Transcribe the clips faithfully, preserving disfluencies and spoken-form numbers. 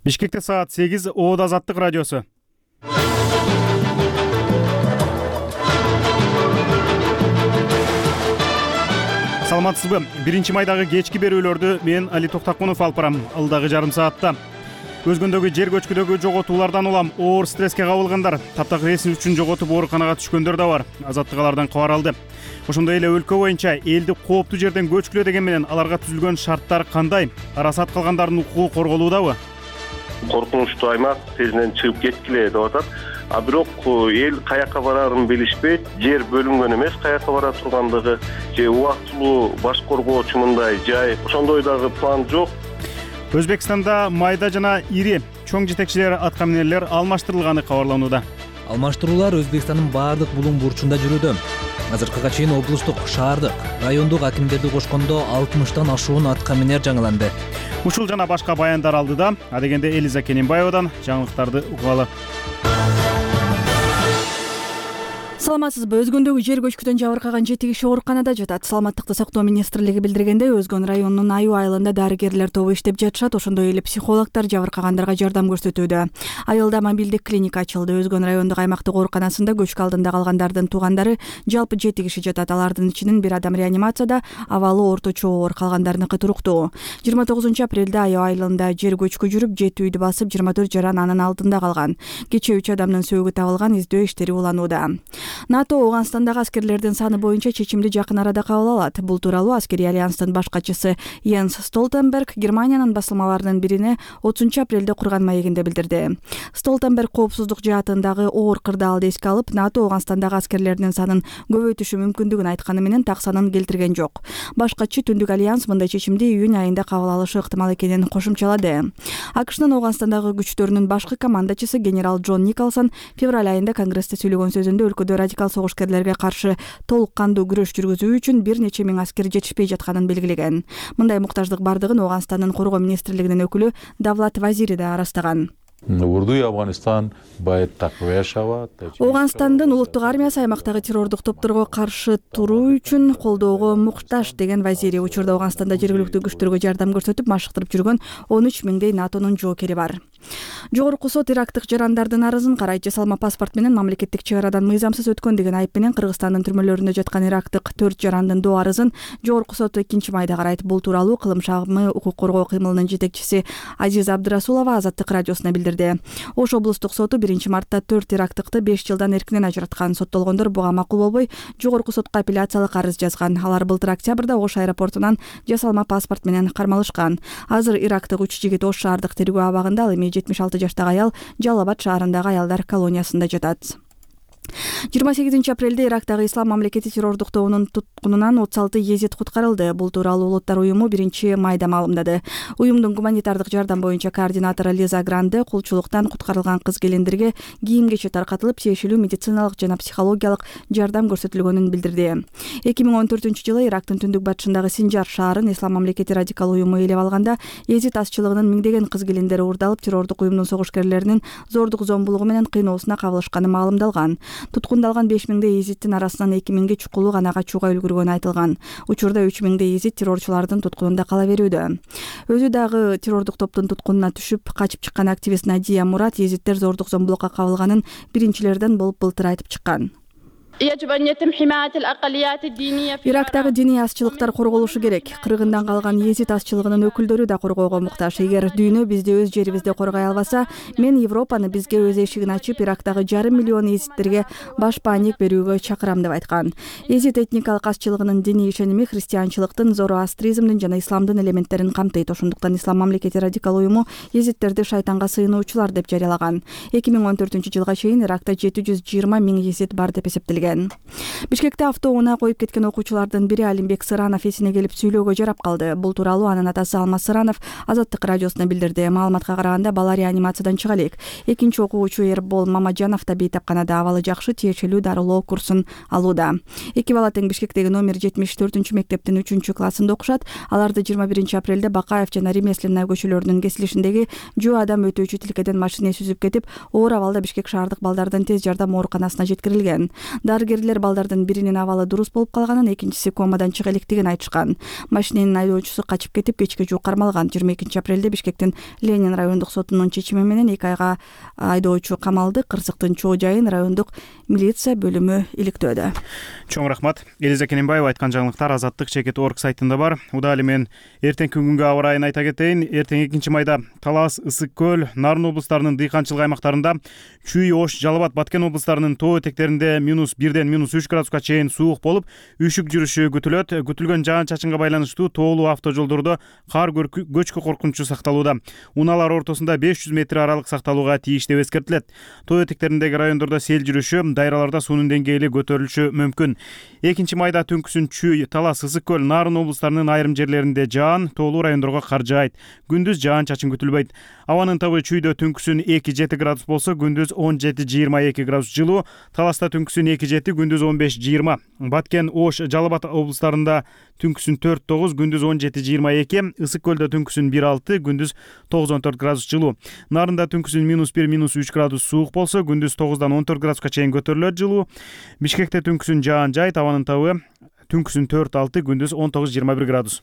Бишкекте саат сегиз. Оод Азаттык радиосу. Саламатсызбы? Биринчи майдагы кечки берүүлөрдү мен Али Токтакунов алып барам. Алдагы жарым саатта өзгөндөгү жер көчкүдөгү жоготуулардан улам оор стресске кабылгандар, таптакыр эсин үчүн жоготуп ооруканага түшкөндөр да бар. Азаттык алардан кабар алды. Ошондой эле өлкө боюнча элди кооптуу жерден көчкүлө деген менен аларга түзүлгөн шарттар кандай? Арасат калгандардын укугу корголуудабы? Коркунучтуу аймак тезинен чыгып кеткиле деп атат. А бирок эл каяка барарын билишпейт. Жер бөлүнгөн эмес каяка бара тургандыгы, же убактылуу баш коргоочу мындай жай, ошондой дагы план жок. Өзбекстанда майда жана ири чоң жетекчилер аткаминерлер алмаштырылганы кабарланууда. Алмаштыруулар Өзбекстандын баардык булуң бурчунда жүрүүдө. Азыркыга чейин облустук, шаардык, райондук акимдерди кошкондо алтымыштан ашуун аткаминер жаңыланды. Ушул жана башка баяндар алдыда. Адегенде Элиза Кененбаевадан жаңылыктарды угалы. Саламатсызбы? Өзгөндөгү жер көчкүдөн жабыркаган жети киши ооруканада жатат. Саламаттыкты сактоо министрлиги билдиргендей, Өзгөн районунун Аюу айылында дарыгерлер тобу иштеп жатышат. Ошондой эле психологдор жабыркагандарга жардам көрсөтүүдө. Айылда мобилдик клиника ачылды. Өзгөн райондук аймактык ооруканасында көчкү алдында калгандардын туугандары жалпы жети киши жатат. Алардын ичинен бир адам реанимацияда, абалы орточо оор, калгандарыныкы туруктуу. жыйырма тогузунчу апрелде Аюу айылында жер көчкү жүрүп, жети үйдү басып, жыйырма төрт жаран анын алдында калган. Кечээ үч адамдын сөөгү табылган, издөө иштери уланууда. НАТО Ооганстандагы аскерлердин саны боюнча чечимди жакын арада кабыл алат. Бул тууралуу аскерий альянстын баш катчысы Йенс Столтенберг Германиянын басылмаларынын бирине отузунчу апрелде курган маегинде билдирди. Столтенберг коопсуздук жаатындагы оор кырдаалды эске алып, НАТО Ооганстандагы аскерлердин санын көбөйтүшү мүмкүндүгүн айтканы менен так санын келтирген жок. Баш катчы Түндүк альянс мындай чечимди июнь айында кабыл алышы ыктымал экенин кошумчалады. АКШнын Ооганстандагы күчтөрүнүн башкы командачысы генерал Джон Николсон февраль айында Конгрессте сөйлөгөн сөзүндө өлкөдө радикал согушкерлерге каршы толук кандуу күрөш жүргүзүү үчүн бир нече миң аскер жетишпей жатканын белгилеген. Мындай муктаждык бардыгын Ооганстандын коргоо министрлигинин өкүлү Давлат Вазири да арастаган. Ооганстандын улуттук армиясы аймактагы террордук топторго каршы туруу үчүн колдоого муктаж деген Вазири. Учурда Ооганстанда жергиликтүү күчтөргө жардам көрсөтүп, маштыктырып жүргөн он үч миңдей НАТОнун жоокери бар. Жогорку сот ирактык жарандардын арызын карайт. Жасалма паспорт менен мамлекеттик чек арадан мыйзамсыз өткөн деген айып менен Кыргызстандын түрмөлөрүндө жаткан ирактык төрт жарандын доо арызын жогорку сот экинчи майда карайт. Бул тууралуу кылым шагымы укук коргоо кыймылынын жетекчиси Азиза Абдырасулова Азаттык радиосуна билдирди. Ош облустук соту биринчи мартта төрт ирактыкты беш жылдан эркинен ажыраткан. Соттолгондор буга макул болбой, жогорку сотко апелляциялык арыз жазган. Алар былтыр октябрда Ош аэропортунан жасалма паспорт менен кармалышкан. Азыр ирактык үч жигит Ош шаардык тергөө абагында, ал эми жетимиш алты жаштагы аял Жалал Абад шаарындагы аялдар колониясында жатат. жыйырма сегизинчи апрелде Ирактагы Ислам мамлекети террордук тобунун туткунунан отуз алты езид куткарылды. Бул тууралуу Улуттар уюму биринчи майда маалымдады. Уюмдун гуманитардык жардам боюнча координатору Лиза Гранде кулчулуктан куткарылган кыз-келиндерге кийим-кечек таркатылып, тиешелүү медициналык жана психологиялык жардам көрсөтүлгөнүн билдирди. эки миң он төртүнчү жылы Ирактын түндүк батышындагы Синжар шаарын Ислам мамлекети радикал уюму ээлеп алганда, езид азчылыгынын миңдеген кыз-келиндери уурдалып, террордук уюмдун согушкерлеринин зордук зомбулугу менен кыйноосуна кабылышканы маалымдалган. Туткундалган беш миңдей езиттин арасынан эки миңге чукулу гана качууга үлгүргөнү айтылган. Учурда үч миңдей езит террорчулардын туткунунда кала берүүдө. Өзү дагы террордук топтун туткунуна түшүп, качып чыккан активист Надия Мурат езиттер зордук зомбулукка кабылганын биринчилерден болуп былтыр айтып чыккан. Ирактагы диний азчылыктар корголушу керек. Кыргындан калган езид азчылыгынын өкүлдөрү да коргоого муктаж. Эгер дүйнө бизди өз жерибизде коргой албаса, мен Европаны бизге өз эшигин ачып, Ирактагы жарым миллион езидтерге баш бааник берүүгө чакырам деп айткан. Езид этникалык азчылыгынын диний ишеними христианчылыктын, зороастризмдин жана исламдын элементтерин камтыйт. Ошондуктан Ислам мамлекети радикал уюму езидтерди шайтанга сыйынуучулар деп жарыялаган. эки миң он төртүнчү жылга чейин Иракта жети жүз жыйырма миң езид бар деп эсептелген. Бишкекте автоунаа коюп кеткен окуучулардын бири Алимбек Сыранов эсине келип сүйлөөгө жарап калды. Бул тууралуу анын атасы Алмаз Сыранов Азаттык радиосуна билдирди. Маалыматка караганда, бала реанимациядан чыга элек. Экинчи окуучу Эрбол Мамаджанов да бейтапканада, абалы жакшы, тиешелүү дарылоо курсун алууда. Эки бала тең Бишкектеги номер жетимиш төртүнчү мектептин үчүнчү классында окушат. Аларды жыйырма биринчи апрелде Бакаев жана Ремесленная көчөлөрүнүн кесилишиндеги жөө адам өтүүчү тилкеден машине сүзүп кетип, оор абалда Бишкек шаардык балдардын тез жардам ооруканасына жеткирилген. дарыгерлер балдардын биринин абалы дурус болуп калганын, экинчиси комадан чыга электигин айтышкан. Машиненин айдоочусу качып кетип, кечке жуук кармалган. жыйырма экинчи апрелде Бишкектин Ленин райондук сотунун чечими менен эки айга айдоочу камалды. Кырсыктын чоо жайын райондук милиция бөлүмү иликтөөдө. Чоң рахмат. Элиза Кененбаева айткан жаңылыктар Азаттык чекит орг сайтында бар. Уда эле мен эртеңки күнгө аба ырайын айта кетейин. Эртең экинчи майда Талас, Ысык көл, Нарын облустарынын дыйканчылык аймактарында, Чүй, Ош, Жалал абад, Баткен облустарынын тоо этектеринде минус бирден минус үч градуска чейин суук болуп, үшүк жүрүшү күтүлөт. Күтүлгөн жаан-чачынга байланыштуу тоолуу автожолдордо кар көчкү коркунучу сакталууда. Унаалар ортосунда беш жүз метр аралык сакталууга тийиш деп эскертилет. Тоо этектериндеги райондордо сел жүрүшү, дайраларда суунун деңгээли көтөрүлүшү мүмкүн. экинчи майда түнкүсүн Чүй, Талас, Ысык көл, Нарын облустарынын айрым жерлеринде жаан, тоолуу райондорго кар жаайт. Күндүз жаан-чачын күтүлбөйт. Абанын табы Чүйдө түнкүсүн эки жети градус болсо, күндүз он жети жыйырма эки градус жылуу. Таласта түнкүсүн эки жети, күндүз он беш жыйырма. Баткен, Ош, Жалал абад облустарында түнкүсүн төрт тогуз, күндүз он жети жыйырма эки. Ысык көлдө түнкүсүн бир алты, күндүз тогуз он төрт градус жылуу. Нарында түнкүсүн минус бир минус үч градус суук болсо, күндүз тогуздан он төрт градуска чейин көтөрүлөт жылуу. Бишкекте түнкүсүн жаан жайт, абанын табы түнкүсүн төрт алты, күндүз он тогуз жыйырма бир градус.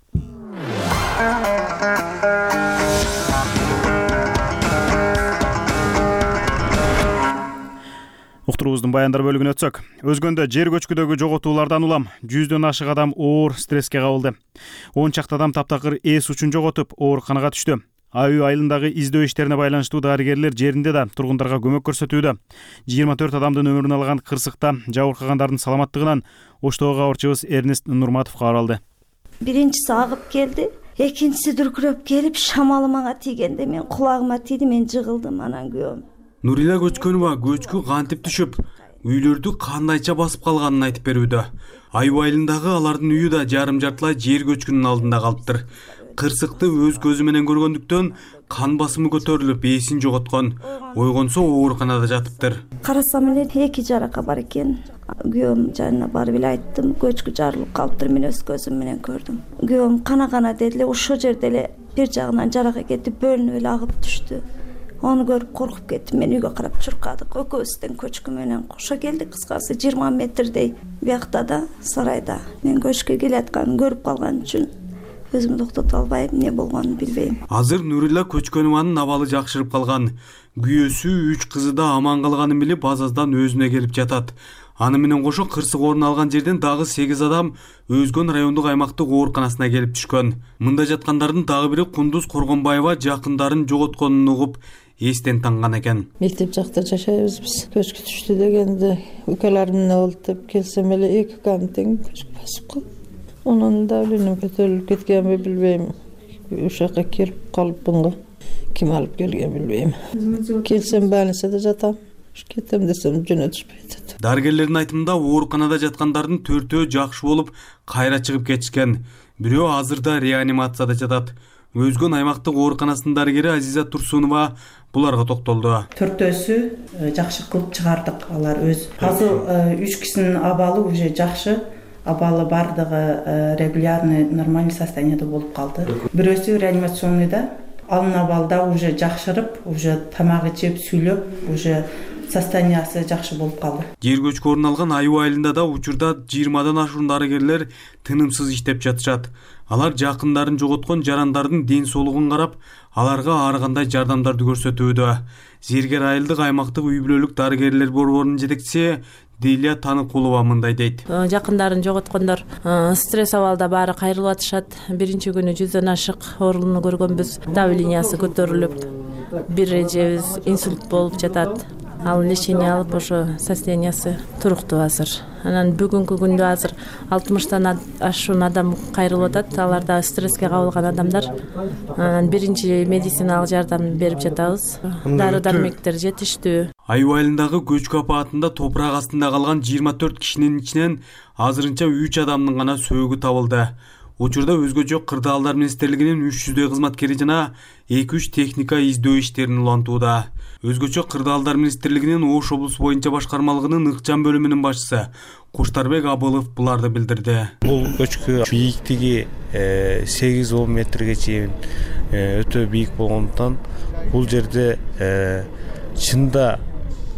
Уктуруубуздун баяндар бөлүгүнө өтсөк. Өзгөндө жер көчкүдөгү жоготуулардан улам жүздөн ашык адам оор стресске кабылды. он чакты адам таптакыр эс учун жоготуп, ооруканага түштү. Аюу айылындагы издөө иштерине байланыштуу дарыгерлер жеринде да тургундарга көмөк көрсөтүүдө. жыйырма төрт адамдын өмүрүн алган кырсыкта жабыркагандардын саламаттыгынан Оштогу кабарчыбыз Эрнест Нурматов кабар алды. Биринчиси агып келди, экинчиси дүркүрөп келип шамалы мага тийгенде мен кулагыма тийди, мен жыгылдым. Анан күйөөм Нурила Көчкөнова көчкү кантип түшүп, үйлөрдү кандайча басып калганын айтып берүүдө. Аюу айылындагы алардын үйү да жарым жартылай жер көчкүнүн алдында калыптыр. Кырсыкты өз көзү менен көргөндүктөн кан басымы көтөрүлүп, эсин жоготкон. Ойгонсо ооруканада жатыптыр. Карасам эле эки жарака бар экен. Күйөөм жанына барып эле айттым, көчкү жарылып калыптыр, мен өз көзүм менен көрдүм. Күйөөм кана-кана деди эле, ошол жерде эле бир жагынан жарака кетип, бөлүнүп эле агып түштү. Onu görüp korkup kettim. Men uyga karap çurkadık. Ökөөбүздөн көчкү менен кошо келдик. Кыскасы жыйырма метрдей биякта да сарайда. Мен көчкү келатканын көрүп калган үчүн өзүмдү токтото албайм, эмне болгонун билбейм. Азыр Нурила Көчкөнованын абалы жакшырып калган. Күйөөсү үч кызы да аман калганын билип, азаздан өзүнө келип жатат. Аны менен кошо кырсык орун алган жерден дагы сегиз адам Өзгөн райондук аймактык ооруканасына келип түшкөн. Мында жаткандардын дагы бири Кундуз Коргонбаева жакындарын жоготконун угуп эстен танган экен. Мектеп жакта жашайбыз биз. Көчкү түштү дегенде укаларым болду деп келсем эле эки камтең көчкү басып калды. Онун давлением көтөрүлүп кеткенби билбейм. Ушакка келип калыпмын го. Ким алып келген билбейм. Келсем больницада жатам. Кетем десем жөнө түшпөйт. Дарыгерлердин айтымында ооруканада жаткандардын төртөө жакшы болуп кайра чыгып кетишкен. Бирөө азырда реанимацияда жатат. Өзгөн аймактык ооруканасынын дарыгери Азиза Турсунова буларга токтолду. Төртөөсү жакшы кылып чыгардык. Алар өз азыр үч кишинин абалы уже жакшы. Абалы бардыгы регулярный нормальный состоянияда болуп калды. Бирөөсү реанимационныйда, анын абалда уже жакшырып, уже тамак ичип, сүйлөп, уже состояниясы жакшы болуп калды. Жер көчкү орун алган Аюу айылында да учурда жыйырмадан ашуун дарыгерлер тынымсыз иштеп жатышат. Алар жакындарын жоготкон жарандардын ден соолугун карап, аларга ар кандай жардамдарды көрсөтүүдө. Зергер айылдык аймактык үй бүлөлүк дарыгерлер борборунун жетекчиси Делия Таныкулова мындай дейт. Жакындарын жоготкондор стресс абалда баары кайрылып атышат. Биринчи күнү жүздөн ашык ооруну көргөнбүз. Давлениясы көтөрүлүп, бир эжебиз инсульт болуп жатат. Ал лечение алып, ошо состояниясы туруктуу азыр. Анан бүгүнкү күндө азыр алтымыштан ашуун адам кайрылып атат. Алар да стресске кабылган адамдар. Анан биринчи медициналык жардам берип жатабыз. Дары-дармектер жетиштүү. Аюу айылындагы көчкү апаатында топурак астында калган жыйырма төрт кишинин ичинен азырынча үч адамдын гана сөөгү табылды. Учурда өзгөчө кырдаалдар министрлигинин үч жүздөй кызматкери жана эки үч техника издөө иштерин улантууда. Өзгөчө кырдаалдар министрлигинин Ош облусу боюнча башкармалыгынын ыкчам бөлүмүнүн башчысы Куштарбек Абылов буларды билдирди. Бул көчкү бийиктиги сегиз он метрге чейин өтө бийик болгондуктан бул жерде чында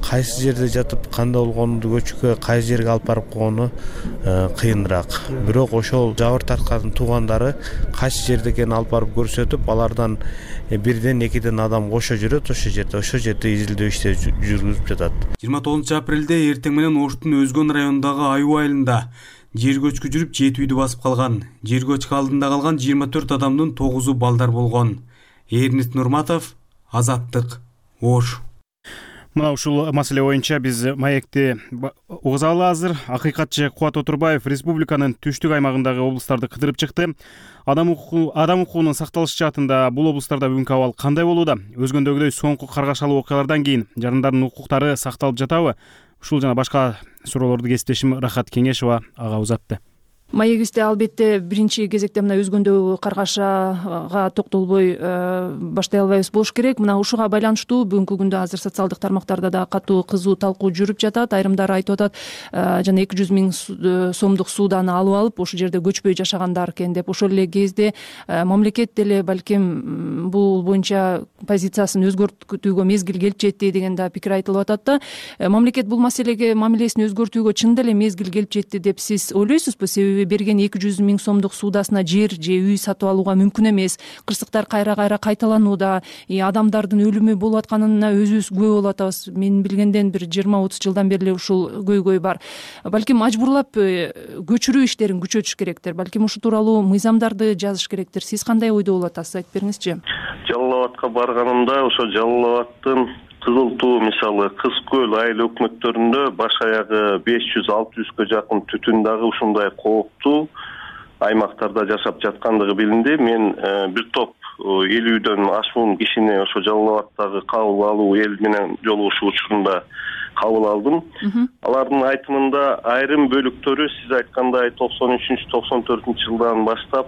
кайсы жерде жатып кандай болгонду көчкүгө кайсы жерге алып барып койгону кыйыныраак. Бирок ошол жабыр тарткандын туугандары кайсы жерде экенин алып барып көрсөтүп, алардан бирден экиден адам кошо жүрөт ошол жерде, ошол жерде изилдөө иштери жүргүзүп жатат. жыйырма тогузунчу апрелде эртең менен Оштун Өзгөн районундагы Аюу айылында жер көчкү жүрүп жети үйдү басып калган. Жер көчкү алдында калган жыйырма төрт адамдын тогузу балдар болгон. Эрнис Нурматов, Азаттык, Ош. Мына ушул маселе боюнча биз маекти угузалы азыр. Акыйкатчы Кубат Отурбаев республиканын түштүк аймагындагы облустарды кыдырып чыкты. Адам укугу адам укугунун сакталышы жаатында бул облустарда бүгүнкү абал кандай болууда? Өзгөндөгүдөй соңку каргашалуу окуялардан кийин жарандардын укуктары сакталып жатабы? Ушул жана башка суроолорду кесиптешим Рахат Кеңешова ага узатты. Маегибизде албетте биринчи кезекте мына өзгөндөгү каргашага токтолбой баштай албайбыз болуш керек. Мына ушуга байланыштуу бүгүнкү күндө азыр социалдык тармактарда да катуу кызуу талкуу жүрүп жатат. Айрымдары айтып атат, жана эки жүз миң сомдук сууданы алып алып, ошол жерде көчпөй жашагандар экен деп. Ошол эле кезде мамлекет деле балким бул боюнча позициясын өзгөртүүгө мезгил келип жетти деген да пикир айтылып атат да. Мамлекет бул маселеге мамилесин өзгөртүүгө чындап эле мезгил келип жетти деп сиз ойлойсузбу? Себеби берген эки жүз миң сомдук суудасына жер же үй сатып алууга мүмкүн эмес. Кырсыктар кайра кайра кайталанууда, адамдардын өлүмү болуп атканына өзүбүз күбө болуп атабыз. Мен билгенден бир жыйырма отуз жылдан бери эле ушул көйгөй бар. Балким мажбурлап көчүрүү иштерин күчөтүш керектир. Балким ушул тууралуу мыйзамдарды жазыш керектир. Сиз кандай ойдо болуп атасыз? Айтып бериңизчи. Жалал абадка барганымда ошо Жалал абадтын Кызыл Туу мисалы Кыз Көл айыл өкмөттөрүндө баш аягы беш жүз алты жүзгө жакын түтүн дагы ушундай кооптуу аймактарда жашап жаткандыгы билинди. Мен бир топ элүүдөн ашуун кишини ошо Жалал абадтагы кабыл алуу эл менен жолугушуу учурунда кабыл алдым. Алардын айтымында айрым бөлүктөрү сиз айткандай токсон үчүнчү токсон төртүнчү жылдан баштап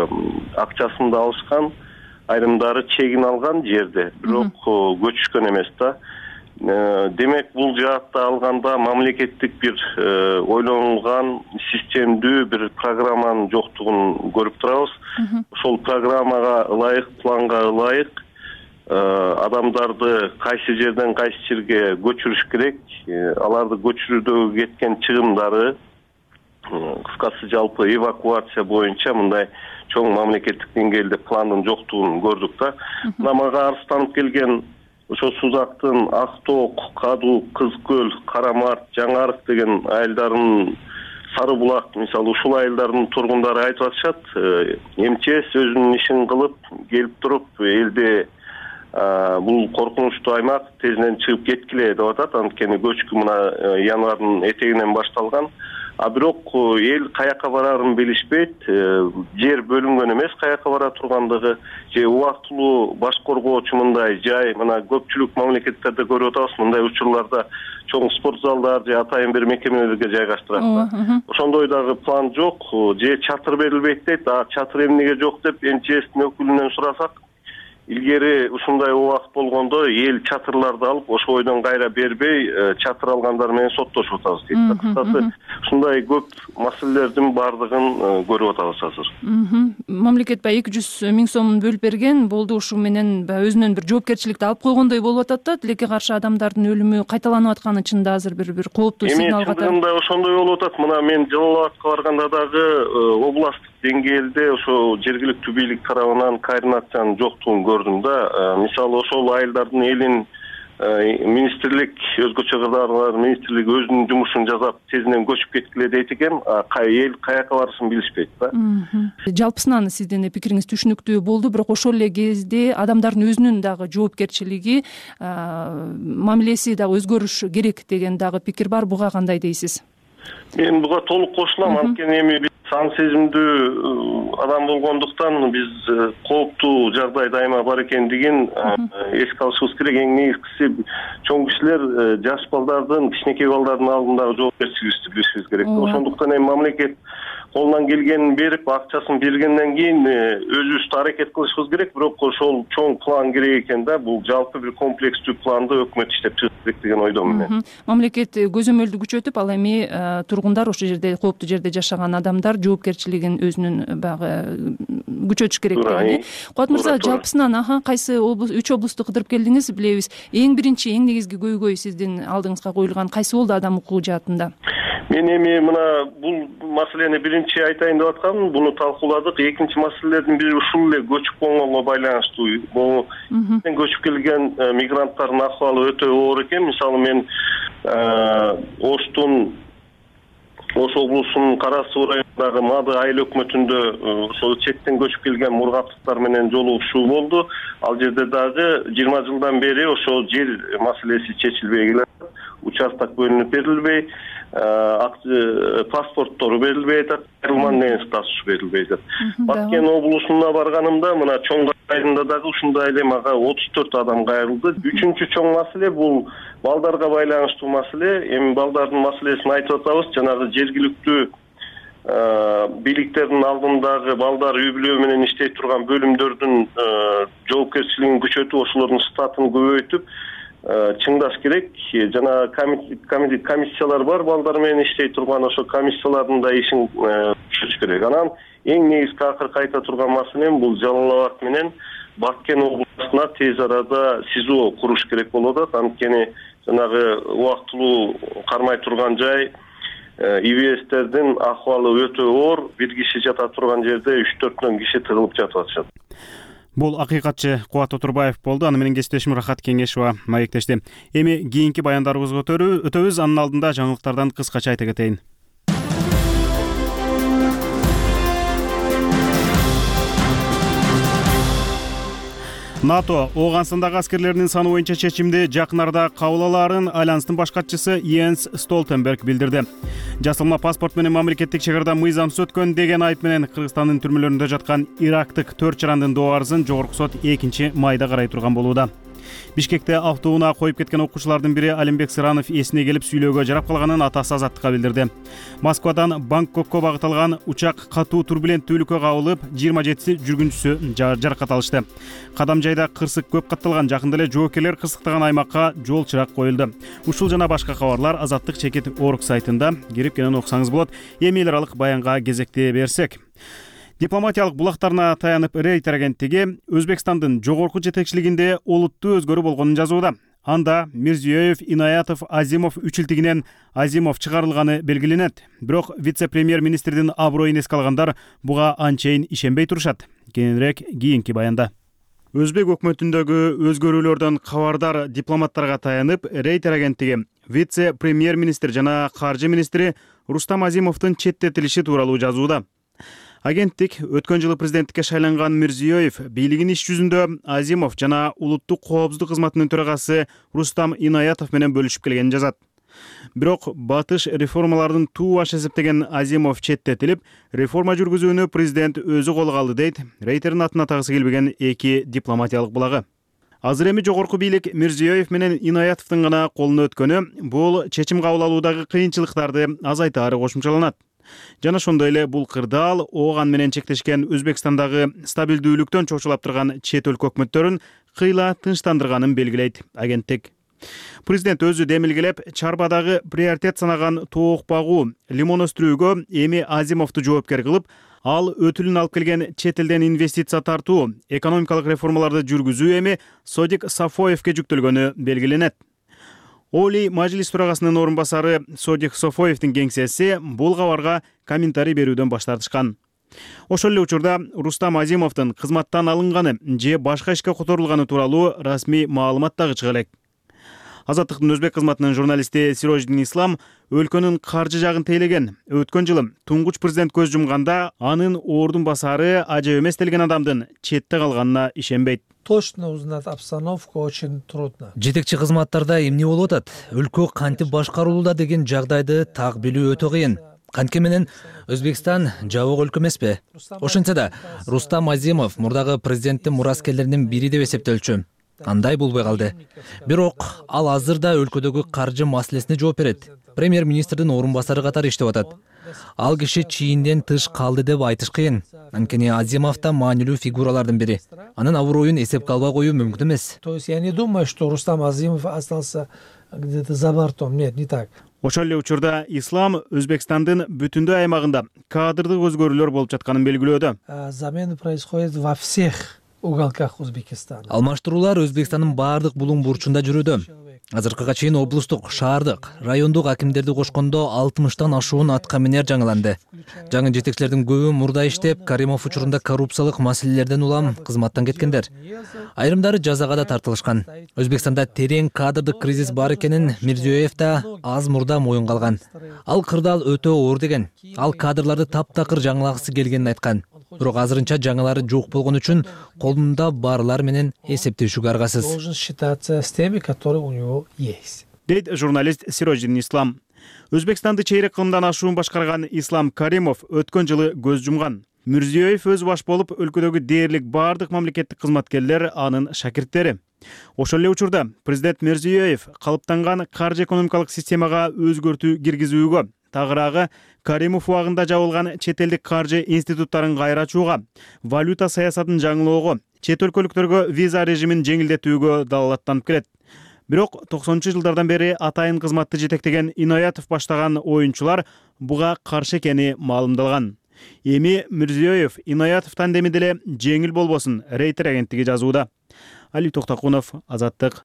акчасын да алышкан. Айрымдары чегин алган жерде, бирок көчүшкөн эмес да. Демек бул жаатта алганда мамлекеттик бир ойлонулган системдүү бир программанын жоктугун көрүп турабыз. Ошол программага ылайык, планга ылайык адамдарды кайсы жерден кайсы жерге көчүрүш керек, аларды көчүрүүдө кеткен чыгымдары, кыскасы жалпы эвакуация боюнча мындай чоң мамлекеттик деңгээлде пландын жоктугун көрдүк да. Мына мага арызданып келген ошо Сузактын Актоок, Кадуу, Кыз Көл, Карамарт, Жаңарык деген айылдардын, Сары Булак мисалы ушул айылдардын тургундары айтып атышат, МЧС өзүнүн ишин кылып келип туруп элде бул коркунучтуу аймак тезинен чыгып кеткиле деп атат. Анткени көчкү мына январдын этегинен башталган. А бирок эл каяка барарын билишпейт. Жер бөлүнгөн эмес каяка бара тургандыгы, же убактылуу баш коргоочу мындай жай, мына көпчүлүк мамлекеттерде көрүп атабыз, мындай учурларда чоң спорт залдар же атайын бир мекемелерге жайгаштырат. Ошондой дагы план жок, же чатыр берилбейт дейт. А чатыр эмнеге жок деп МЧСтин өкүлүнөн сурасак, илгери ушундай убакыт болгондо эл чатырларды алып ошо бойдон кайра бербей чатыр алгандар менен соттошуп атабыз дейт. Кыскасы ушундай көп маселелердин баардыгын көрүп атабыз азыр. Мамлекет баягы эки жүз миң сомун бөлүп берген, болду, ушу менен өзүнөн бир жоопкерчиликти алып койгондой болуп атат да. Тилекке каршы адамдардын өлүмү кайталанып атканы чында азыр бир бир кооптуу сигнал катары. Эми чындыгында ошондой болуп атат. Мына мен Жалал абадка барганда дагы областтык деңгээлде ошо жергиликтүү бийлик тарабынан координациянын жоктугун көрдүм да. Мисалы ошол айылдардын элин министрлик, өзгөчө кырдаалар министрлиги өзүнүн жумушун жасап тезинен көчүп кеткиле дейт экен. Эл каяка барышын билишпейт да. Жалпысынан сиздин пикириңиз түшүнүктүү болду, бирок ошол эле кезде адамдардын өзүнүн дагы жоопкерчилиги, мамилеси дагы өзгөрүш керек деген дагы пикир бар. Буга кандай дейсиз? Мен буга толук кошулам. Анткени эми биз сан сезимдүү адам болгондуктан биз кооптуу жагдай дайыма бар экендигин эске алышыбыз керек. Эң негизгиси чоң кишилер жаш балдардын, кичинекей балдардын алдындагы жоопкерчилигибизди билишибиз керек. Ошондуктан эми мамлекет колунан келгенин берип акчасын бергенден кийин өзүбүз аракет кылышыбыз керек. Бирок ошол чоң план керек экен да. Бул жалпы бир комплекстүү планды өкмөт иштеп чыгыш керек деген ойдомун мен. Мамлекет көзөмөлдү күчөтүп, ал эми тургундар, ошол жерде кооптуу жерде жашаган адамдар жоопкерчилигин өзүнүн баягы күчөтүш керек деген. Кубат мырза, жалпысынан аха кайсы облус, үч облусту кыдырып келдиңиз, билебиз. Эң биринчи, эң негизги көйгөй сиздин алдыңызга коюлган кайсы болду адам укугу жаатында? Мен эми мына бул маселени биринчи айтайын деп аткам, буну талкууладык. Экинчи маселелердин бири ушул эле көчүп конгонго байланыштуу. Бул көчүп келген мигранттардын акыбалы өтө оор экен. Мисалы мен Оштун Ош облусунун Кара Суу районундагы Мады айыл өкмөтүндө ошол четтен көчүп келген мургаптыктар менен жолугушуу болду. Ал жерде дагы жыйырма жылдан бери ошол жер маселеси чечилбей келатат. Участок бөлүнүп берилбей, паспорттору берилбей атат, айрылман деген статус берилбей атат. Баткен облусуна барганымда мына Чоң районунда дагы ушундай эле мага отуз төрт адам кайрылды. Үчүнчү чоң маселе бул балдарга байланыштуу маселе. Эми балдардын маселесин айтып атабыз. Жанагы жергиликтүү бийликтердин алдындагы балдар үй бүлө менен иштей турган бөлүмдөрдүн жоопкерчилигин күчөтүп, ошолордун штатын көбөйтүп чыңдаш керек. Жана комиссиялар бар, балдар менен иштей турган, ошо комиссиялардын да ишин күчөтүш керек. Анан эң негизги акыркы айта турган маселем бул Жалал Абад менен Баткен областына тез арада СИЗО куруш керек болуп атат. Анткени жанагы убактылуу кармай турган жай ИВСтердин акыбалы өтө оор. Бир киши жата турган жерде үч төрттөн киши тыгылып жатып атышат. Бул акыйкатчы Кубат Отурбаев болду. Аны менен кесиптешим Рахат Кеңешова маектешти. Эми кийинки баяндарыбызга өтөбүз. Анын алдында жаңылыктардан кыскача айта кетейин. НАТО Ооганстандагы аскерлеринин саны боюнча чечимди жакын арада кабыл алаарын Альянстын баш катчысы Йенс Столтенберг билдирди. Жасалма паспорт менен мамлекеттик чек арада мыйзамсыз өткөн деген айып менен Кыргызстандын түрмөлөрүндө жаткан ирактык төрт жарандын доо арызын Жогорку сот экинчи майда карай турган болууда. Бишкекте автоунаа коюп кеткен окуучулардын бири Алимбек Сыранов эсине келип сүйлөөгө жарап калганын атасы Азаттыкка билдирди. Москвадан Бангкокко багыт алган учак катуу турбуленттүүлүккө кабылып, жыйырма жетиси жүргүнчүсү жаракат алышты. Кадам жайда кырсык көп катталган, жакында эле жоокерлер кырсыктаган аймакка жол чырак коюлду. Ушул жана башка кабарлар Азаттык чекит орг сайтында кирип кенен окусаңыз болот. Эми эл аралык баянга кезекте берсек. Дипломатиялык булактарына таянып Рейтер агенттиги Өзбекстандын жогорку жетекчилигинде олуттуу өзгөрүү болгонун жазууда. Анда Мирзиёев, Инаятов, Азимов үчилтигинен Азимов чыгарылганы белгиленет. Бирок вице-премьер-министрдин аброюн эске алгандар буга анчейин ишенбей турушат. Кийинирээк кийинки баянда. Өзбек өкмөтүндөгү өзгөрүүлөрдөн кабардар дипломаттарга таянып Рейтер агенттиги вице-премьер-министр жана каржы министри Рустам Азимовдун четтетилиши тууралуу жазууда. Агенттик өткөн жылы президенттикке шайланган Мирзиёев бийлигин иш жүзүндө Азимов жана улуттук коопсуздук кызматынын төрагасы Рустам Инаятов менен бөлүшүп келгенин жазат. Бирок батыш реформалардын туу баш эсептеген Азимов четтетилип, реформа жүргүзүүнү президент өзү колго алды дейт Рейтердин атын атагысы келбеген эки дипломатиялык булагы. Азыр эми жогорку бийлик Мирзиёев менен Инаятовдун гана колуна өткөнү бул чечим кабыл алуудагы кыйынчылыктарды азайтаары кошумчаланат. Жана ошондой эле бул кырдаал Ооган менен чектешкен Өзбекстандагы стабилдүүлүктөн чочулап турган чет өлкө өкмөттөрүн кыйла тынчтандырганын белгилейт агенттик. Президент өзү демилгелеп, чарбадагы приоритет санаган тоок багуу, лимон өстүрүүгө эми Азимовду жоопкер кылып, ал өтүлүн алып келген чет элден инвестиция тартуу, экономикалык реформаларды жүргүзүү эми Содик Сафоевке жүктөлгөнү белгиленет. Оли Мажлис төрагасынын орун басары Содик Сафоевдин кеңсеси бул кабарга комментарий берүүдөн баш тартышкан. Ошол эле учурда Рустам Азимовдун кызматтан алынганы же башка ишке которулганы тууралуу расмий маалымат дагы чыга элек. Азаттыктын өзбек кызматынын журналисти Сирождин Ислам өлкөнүн каржы жагын тейлеген. Өткөн жылы туңгуч президент көз жумганда анын ордун басары ажа эмес делген адамдын четте калганына ишенбейт. Точно узнать обстановку очень трудно. Жетекчи кызматтарда эмне болуп атат? Өлкө кантип башкарылууда деген жагдайды так билүү өтө кыйын. Кантке менен Өзбекстан жабык өлкө эмеспи? Ошентсе да Рустам Азимов мурдагы президенттин мураскерлеринин бири деп эсептелчү. андай болбой калды. Бирок ал азыр да өлкөдөгү каржы маселесине жооп берет. Премьер-министрдин орун басары катары иштеп атат. Ал киши чийинден тыш калды деп айтыш кыйын. Анткени Азимов да маанилүү фигуралардын бири. Анын аброюн эсепке албай коюу мүмкүн эмес. То есть я не думаю, что Рустам Азимов остался где-то за бортом. Нет, не так. Ошол эле учурда ислам Өзбекстандын бүтүндөй аймагында кадрдык өзгөрүүлөр болуп жатканын белгилөөдө. Замена происходит во всех уголках Узбекистана. Алмаштыруулар Өзбекстандын баардык булуң бурчунда жүрүүдө. Азыркыга чейин облустук, шаардык, райондук акимдерди кошкондо алтымыштан ашуун атка минер жаңыланды. Жаңы жетекчилердин көбү мурда иштеп, Каримов учурунда коррупциялык маселелерден улам кызматтан кеткендер. Айрымдары жазага да тартылышкан. Өзбекстанда терең кадрдык кризис бар экенин Мирзиёев да аз мурда моюнга алган. Ал кырдаал өтө оор деген. Ал кадрларды таптакыр жаңылагысы келгенин айткан. Бирок азырынча жаңылары жок болгон үчүн колунда барлар менен эсептешүүгө аргасыз. Должен считаться с теми, которые у него есть. Дейт журналист Сирождин Ислам. Өзбекстанды чейрек кылымдан ашуун башкарган Ислам Каримов өткөн жылы көз жумган. Мирзиёев өз баш болуп, өлкөдөгү дээрлик бардык мамлекеттик кызматкерлер анын шакирттери. Ошол эле учурда президент Мирзиёев калыптанган каржы экономикалык системага өзгөртүү киргизүүгө, тагыраагы Каримов убагында жабылган чет элдик каржы институттарын кайра ачууга, валюта саясатын жаңылоого, чет өлкөлүктөргө виза режимин жеңилдетүүгө далалаттанып келет. Бирок токсонунчу жылдардан бери атайын кызматты жетектеген Иноятов баштаган оюнчулар буга каршы экени маалымдалган. Эми Мирзиёев Иноятовтан деми деле жеңил болбосун Рейтер агенттиги жазууда. Али Токтакунов, Азаттык.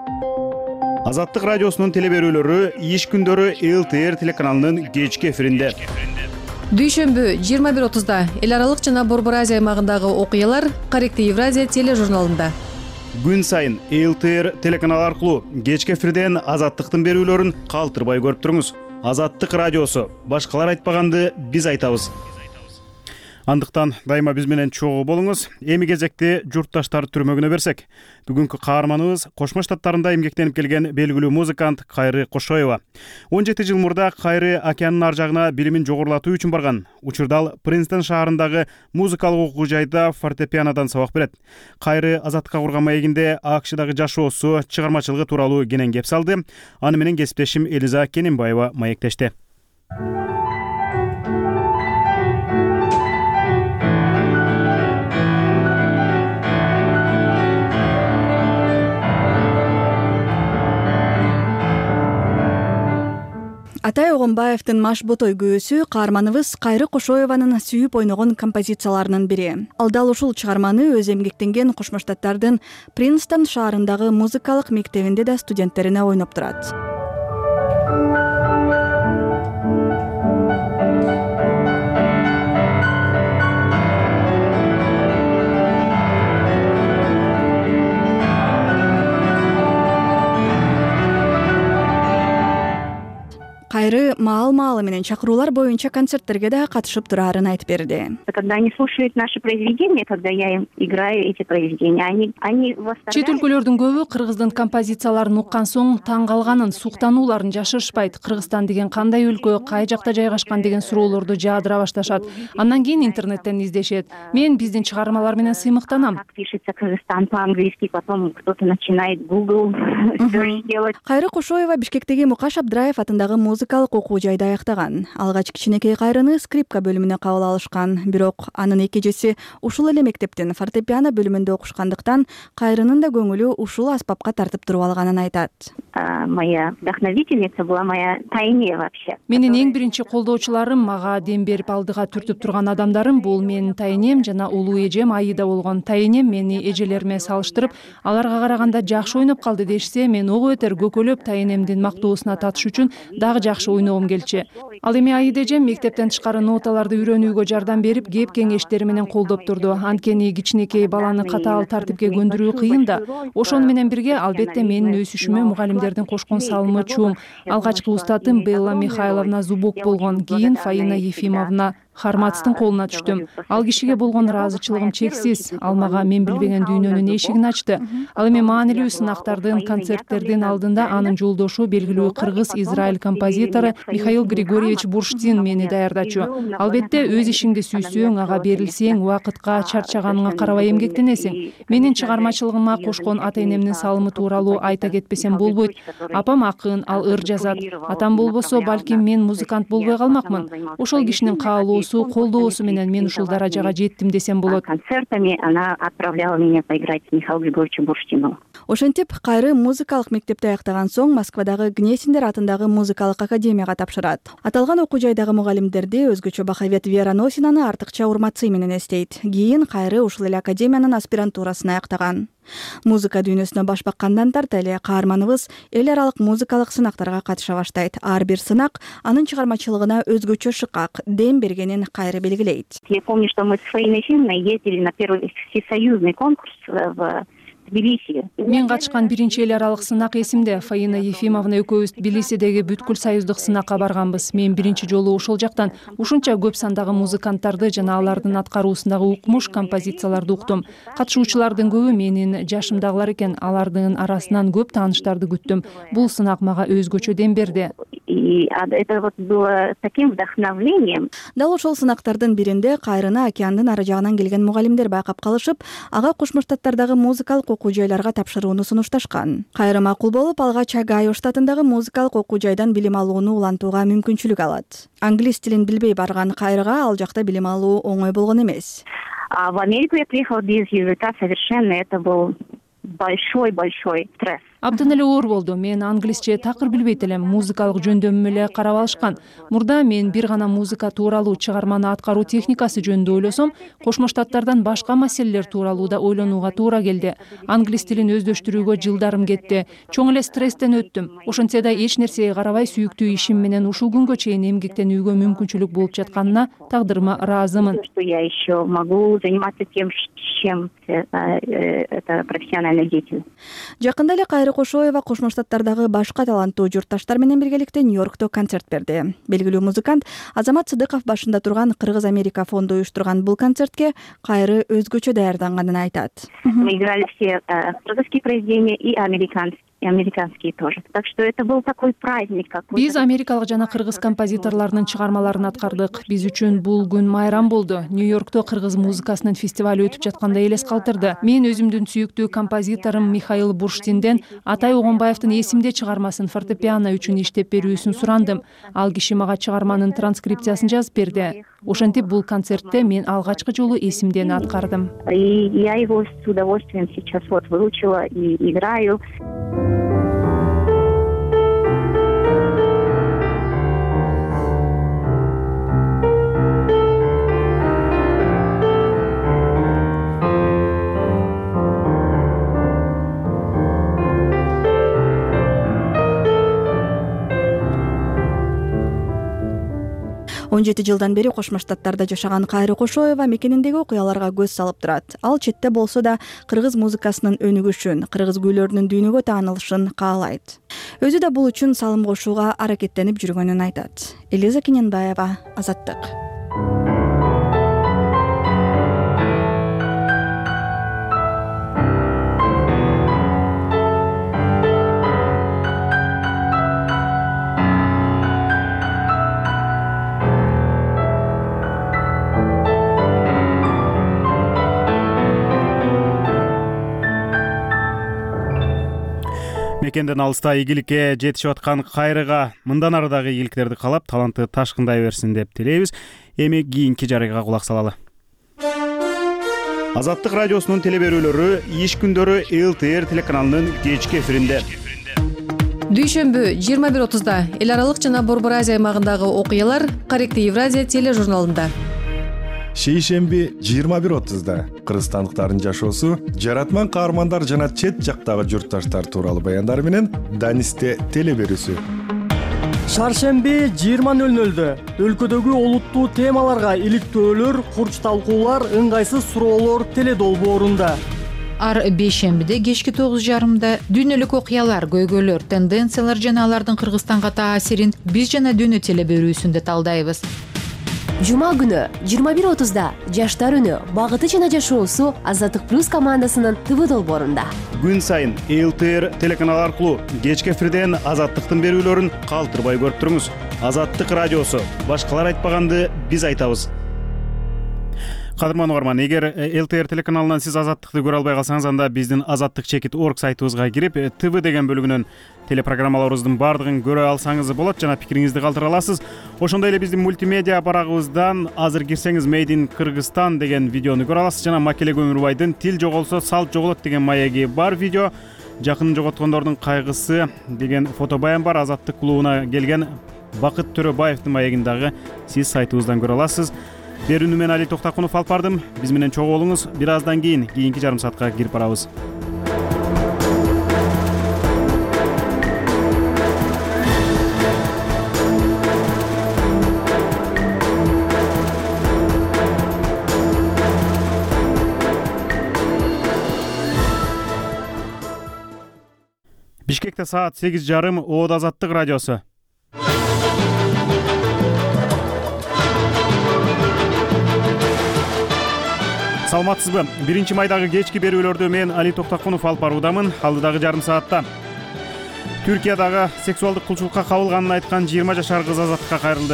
Азаттык радиосунун телеберүүлөрү иш күндөрү эл тэ эр телеканалынын кечки эфиринде. Дүйшөмбү жыйырма бир отузда эл аралык жана Борбор Азия аймагындагы окуялар Корректив Евразия тележурналында. Күн сайын эл тэ эр телеканалы аркылуу кечки эфирден Азаттыктын берүүлөрүн калтырбай көрүп туруңуз. Азаттык радиосу, башкалар айтпаганды биз айтабыз. Андыктан дайыма биз менен чогуу болуңуз. Эми кезекте журтташтар түрмөгүнө берсек, бүгүнкү каарманыбыз Кошмо Штаттарында эмгектенип келген белгилүү музыкант Кайры Кошоева. он жети жыл мурда Кайры океандын ар жагына билимин жогорулатуу үчүн барган. Учурда ал Принстон шаарындагы музыкалык окуу жайда фортепианодан сабак берет. Кайры Азаттыкка курган маегинде АКШдагы жашоосу, чыгармачылыгы тууралуу кенен кеп салды. Аны менен кесиптешим Элиза Кененбаева маектешти. Атай Огонбаевдин Маш Ботой күйөөсү каарманыбыз Кайры Кошоеванын сүйүп ойногон композицияларынын бири. Ал дал ушул чыгарманы өз эмгектенген Кошмо Штаттардын Принстон шаарындагы музыкалык мектебинде да студенттерине ойноп турат. Кайры маал-маалы менен чакыруулар боюнча концерттерге да катышып турарын айтып берди. Когда они слушают наши произведения, когда я им играю эти произведения, они они восторгаются. Чет өлкөлөрдүн көбү кыргыздын композицияларын уккан соң таң калганын, суктанууларын жашырышпайт. Кыргызстан деген кандай өлкө, кай жакта жайгашкан деген суроолорду жаадыра башташат. Андан кийин интернеттен издешет. Мен биздин чыгармалар менен сыймыктанам. Пишется Кыргызстан по-английски, потом кто-то начинает Google делать. Кайры Кошоева Бишкектеги Мукаш Абдраев атындагы музыкалык окуу жайда аяктаган. Алгач кичинекей Кайрыны скрипка бөлүмүнө кабыл алышкан. Бирок анын экежеси ушул эле мектептин фортепиано бөлүмүндө окушкандыктан Кайрынын да көңүлү ушул аспапка тартып туруп алганын айтат. Моя вдохновительница была моя тайне вообще. Менин эң биринчи колдоочуларым, мага дем берип алдыга түртүп турган адамдарым бул менин тайнем жана улуу эжем Аида болгон. Тайнем мени эжелериме салыштырып, аларга караганда жакшы ойноп калды дешсе, мен ого бетер көкөлөп тайнемдин мактоосуна татыш үчүн дагы жакшы ойногум келчү. Ал эми Аида эжем мектептен тышкары ноталарды үйрөнүүгө жардам берип, кеп кеңештери менен колдоп турду. Анткени кичинекей баланы катаал тартипке көндүрүү кыйын да. Ошону менен бирге албетте менин өсүшүмө мугалимдердин кошкон салымы чоң. Алгачкы устатым Белла Михайловна Зубок болгон, кийин Фаина Ефимовна Харматстын колуна түштүм. Ал кишиге болгон ыраазычылыгым чексиз. Ал мага мен билбеген дүйнөнүн эшигин ачты. Ал эми маанилүү сынактардын, концерттердин алдында анын жолдошу, белгилүү кыргыз-израиль композитору Михаил Григорьевич Бурштин мени даярдачу. Албетте, өз ишиңди сүйсөң, ага берилсең, убакытка, чарчаганыңа карабай эмгектенесиң. Менин чыгармачылыгыма кошкон ата-энемдин салымы тууралуу айта кетпесем болбойт. Апам акын, ал ыр жазат. Атам болбосо, балким мен музыкант болбой калмакмын. Ошол кишинин каалоосу, колдоосу менен мен ушул даражага жеттим десем болот. Концертами она отправляла меня поиграть с Михаилом Григорьевичем Бурштиновым. Ошентип кайры музыкалык мектепти аяктаган соң Москвадагы Гнесиндер атындагы музыкалык академияга тапшырат. Аталган окуу жайдагы мугалимдерди өзгөчө бахавет Вера Носинаны артыкча урматсы менен эстейт. Кийин кайры ушул эле академиянын аспирантурасын аяктаган. Музыка дүйнөсүнө баш баккандан тарта эле каарманыбыз эл аралык музыкалык сынактарга катыша баштайт. Ар бир сынак анын чыгармачылыгына өзгөчө шыкак, дем бергенин кайры белгилейт. Я помню, что мы с Фаиной Ефимовной ездили на первый всесоюзный конкурс в Тбилиси. Мен катышкан биринчи эл аралык сынак эсимде. Фаина Ефимовна экөөбүз Тбилисидеги бүткүл союздук сынакка барганбыз. Мен биринчи жолу ошол жактан ушунча көп сандагы музыканттарды жана алардын аткаруусундагы укмуш композицияларды уктум. Катышуучулардын көбү менин жашымдагылар экен. Алардын арасынан көп тааныштарды күттүм. Бул сынак мага өзгөчө дем берди. И это вот было таким вдохновением. Дал ошол сынактардын биринде кайрыны океандын ары жагынан келген мугалимдер байкап калышып, ага Кошмо Штаттардагы музыкалык окуу жайларга тапшырууну сунушташкан. Кайры макул болуп, алгач Огайо штатындагы музыкалык окуу жайдан билим алууну улантууга мүмкүнчүлүк алат. Англис тилин билбей барган кайрыга ал жакта билим алуу оңой болгон эмес. А в Америку я приехала без языка совершенно. Это был большой-большой стресс. Абдан эле оор болду. Мен англисче такыр билбейт элем. Музыкалык жөндөмүм эле карап алышкан. Мурда мен бир гана музыка тууралуу чыгарманы аткаруу техникасы жөнүндө ойлосом, Кошмо Штаттардан башка маселелер тууралуу да ойлонууга туура келди. Англис тилин өздөштүрүүгө жылдарым кетти. Чоң эле стресстен өттүм. Ошентсе да эч нерсеге карабай сүйүктүү ишим менен ушул күнгө чейин эмгектенүүгө мүмкүнчүлүк болуп жатканына тагдырыма ыраазымын. Что я еще могу заниматься тем, чем это профессиональная деятельность. Жакында эле Кайры Кошоева Кошмо Штаттардагы башка таланттуу журтташтар менен биргеликте Нью-Йоркто концерт берди. Белгилүү музыкант Азамат Сыдыков башында турган Кыргыз-Америка фонду уюштурган бул концертке Кайры өзгөчө даярданганын айтат. Мы играли все кыргызские произведения и американские. И американские тоже. Так что это был такой праздник. Биз америкалык жана кыргыз композиторлорунун чыгармаларын аткардык. Биз үчүн бул күн майрам болду. Нью-Йоркто кыргыз музыкасынын фестивалы өтүп жаткандай элес калтырды. Мен өзүмдүн сүйүктүү композиторум Михаил Бурштинден Атай Огонбаевдин эсимде чыгармасын фортепиано үчүн иштеп берүүсүн сурандым. Ал киши мага чыгарманын транскрипциясын жазып берди. Ошентип бул концертте мен алгачкы жолу эсимдени аткардым. И я его с удовольствием сейчас вот выучила и играю. он жети жылдан бери Кошмо Штаттарда жашаган Кайры Кошоева мекениндеги окуяларга көз салып турат. Ал четте болсо да кыргыз музыкасынын өнүгүшүн, кыргыз күүлөрүнүн дүйнөгө таанылышын каалайт. Өзү да бул үчүн салым кошууга аракеттенип жүргөнүн айтат. Элиза Кененбаева, Азаттык. Мекенден алыста ийгиликке жетишип аткан Кайрыга мындан ары дагы ийгиликтерди каалап, таланты ташкындай берсин деп тилейбиз. Эми кийинки жарыйга кулак салалы. Азаттык радиосунун теле берүүлөрү иш күндөрү эл тэ эр телеканалынын кечки эфиринде. Дүйшөмбү жыйырма бир отузда эл аралык жана Борбор Азия аймагындагы окуялар Корректив Евразия тележурналында. Шейшемби жыйырма бир отузда кыргызстандыктардын жашоосу, жаратман каармандар жана чет жактагы журтташтар тууралуу баяндар менен Данисте теле берүүсү. Шаршемби жыйырма нөл нөлдө өлкөдөгү олуттуу темаларга иликтөөлөр, курч талкуулар, ыңгайсыз суроолор теле долбоорунда. Ар бейшембиде кечки тогуз жарымда дүйнөлүк окуялар, көйгөйлөр, тенденциялар жана алардын Кыргызстанга таасирин биз жана дүйнө теле берүүсүндө талдайбыз. жума күнү жыйырма бир отузда жаштар үнү багыты жана жашоосу Азаттык плюс командасынын ТВ долбоорунда. Күн сайын эл тэ эр телеканалы аркылуу кечки эфирден Азаттыктын берүүлөрүн калтырбай көрүп туруңуз. Азаттык радиосу. Башкалар айтпаганды биз айтабыз. Кадырман угарман, эгер эл тэ эр телеканалынан сиз Азаттыкты көрө албай калсаңыз, анда биздин азаттык чекит точка орг сайтыбызга кирип, ТВ деген бөлүгүнөн телепрограммаларыбыздын баардыгын көрө алсаңыз болот жана пикириңизди калтыра аласыз. Ошондой эле биздин мультимедиа барагыбыздан азыр кирсеңиз Made in Кыргызстан деген видеону көрө аласыз жана Макеле Өмүрбайдын Тил жоголсо салт жоголот деген маеги бар видео, жакын жоготкондордун кайгысы деген фотобаян бар. Азаттык клубуна келген Бакыт Төрөбаевдин маегин дагы сиз сайтыбыздан көрө аласыз. Берүүнү мен Али Токтакунов алып бардым. Биз менен чогуу болуңуз. Бир аздан кийин кийинки жарым саатка кирип барабыз. Бишкекте саат сегиз жарым, Оод Азаттык радиосу. Саламатсызбы? Биринчи майдагы кечки берүүлөрдү мен Али Токтакунов алып баруудамын. Алдыдагы жарым саатта Түркиядагы сексуалдык кулчулукка кабылганын айткан жыйырма жашар кыз азаттыкка кайрылды.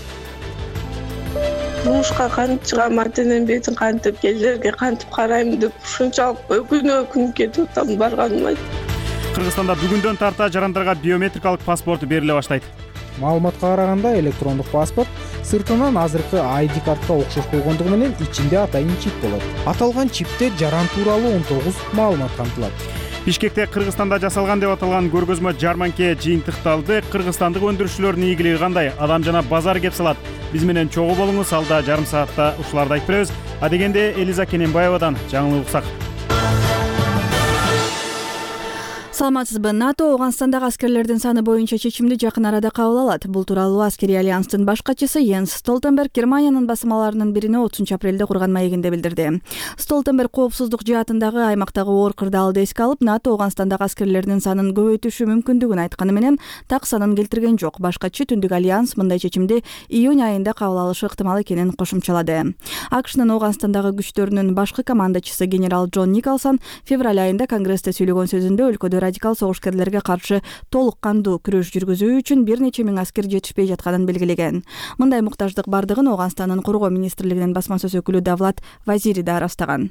Турмушка кантип чыгам, ата-энем бетин кантип, келерге кантип карайм деп ушунчалык өкүнүп өкүнүп кетип атам барганым айт. Кыргызстанда бүгүндөн тарта жарандарга биометрикалык паспорт бериле баштайт. Маалыматка караганда электрондук паспорт сыртынан азыркы ай ди картка окшош болгондугу менен ичинде атайын чип болот. Аталган чипте жаран тууралуу он тогуз маалымат камтылат. Бишкекте Кыргызстанда жасалган деп аталган көргөзмө жарманке жыйынтыкталды. Кыргызстандык өндүрүүчүлөрдүн ийгилиги кандай? Адам жана базар кеп салат. Биз менен чогуу болуңуз. Алда жарым саатта ушуларды айтып беребиз. Адегенде Элиза Кененбаевадан жаңылык уксак. Саламатсызбы? НАТО Ооганстандагы аскерлердин саны боюнча чечимди жакын арада кабыл алат. Бул тууралуу аскерий альянстын баш катчысы Йенс Столтенберг Германиянын басмаларынын бирине отузунчу апрелде курган маегинде билдирди. Столтенберг коопсуздук жаатындагы аймактагы оор кырдаалды эске алып, НАТО Ооганстандагы аскерлердин санын көбөйтүшү мүмкүндүгүн айтканы менен так санын келтирген жок. Баш катчы Түндүк альянс мындай чечимди июнь айында кабыл алышы ыктымал экенин кошумчалады. АКШнын Ооганстандагы күчтөрүнүн башкы командачысы генерал Джон Николсон февраль айында Конгрессте сөйлөгөн сөзүндө өлкөдө радикал согушкерлерге каршы толук кандуу күрөш жүргүзүү үчүн бир нече миң аскер жетишпей жатканын белгилеген. Мындай муктаждык бардыгын Ооганстандын коргоо министрлигинин басма сөз өкүлү Давлат Вазири да ырастаган.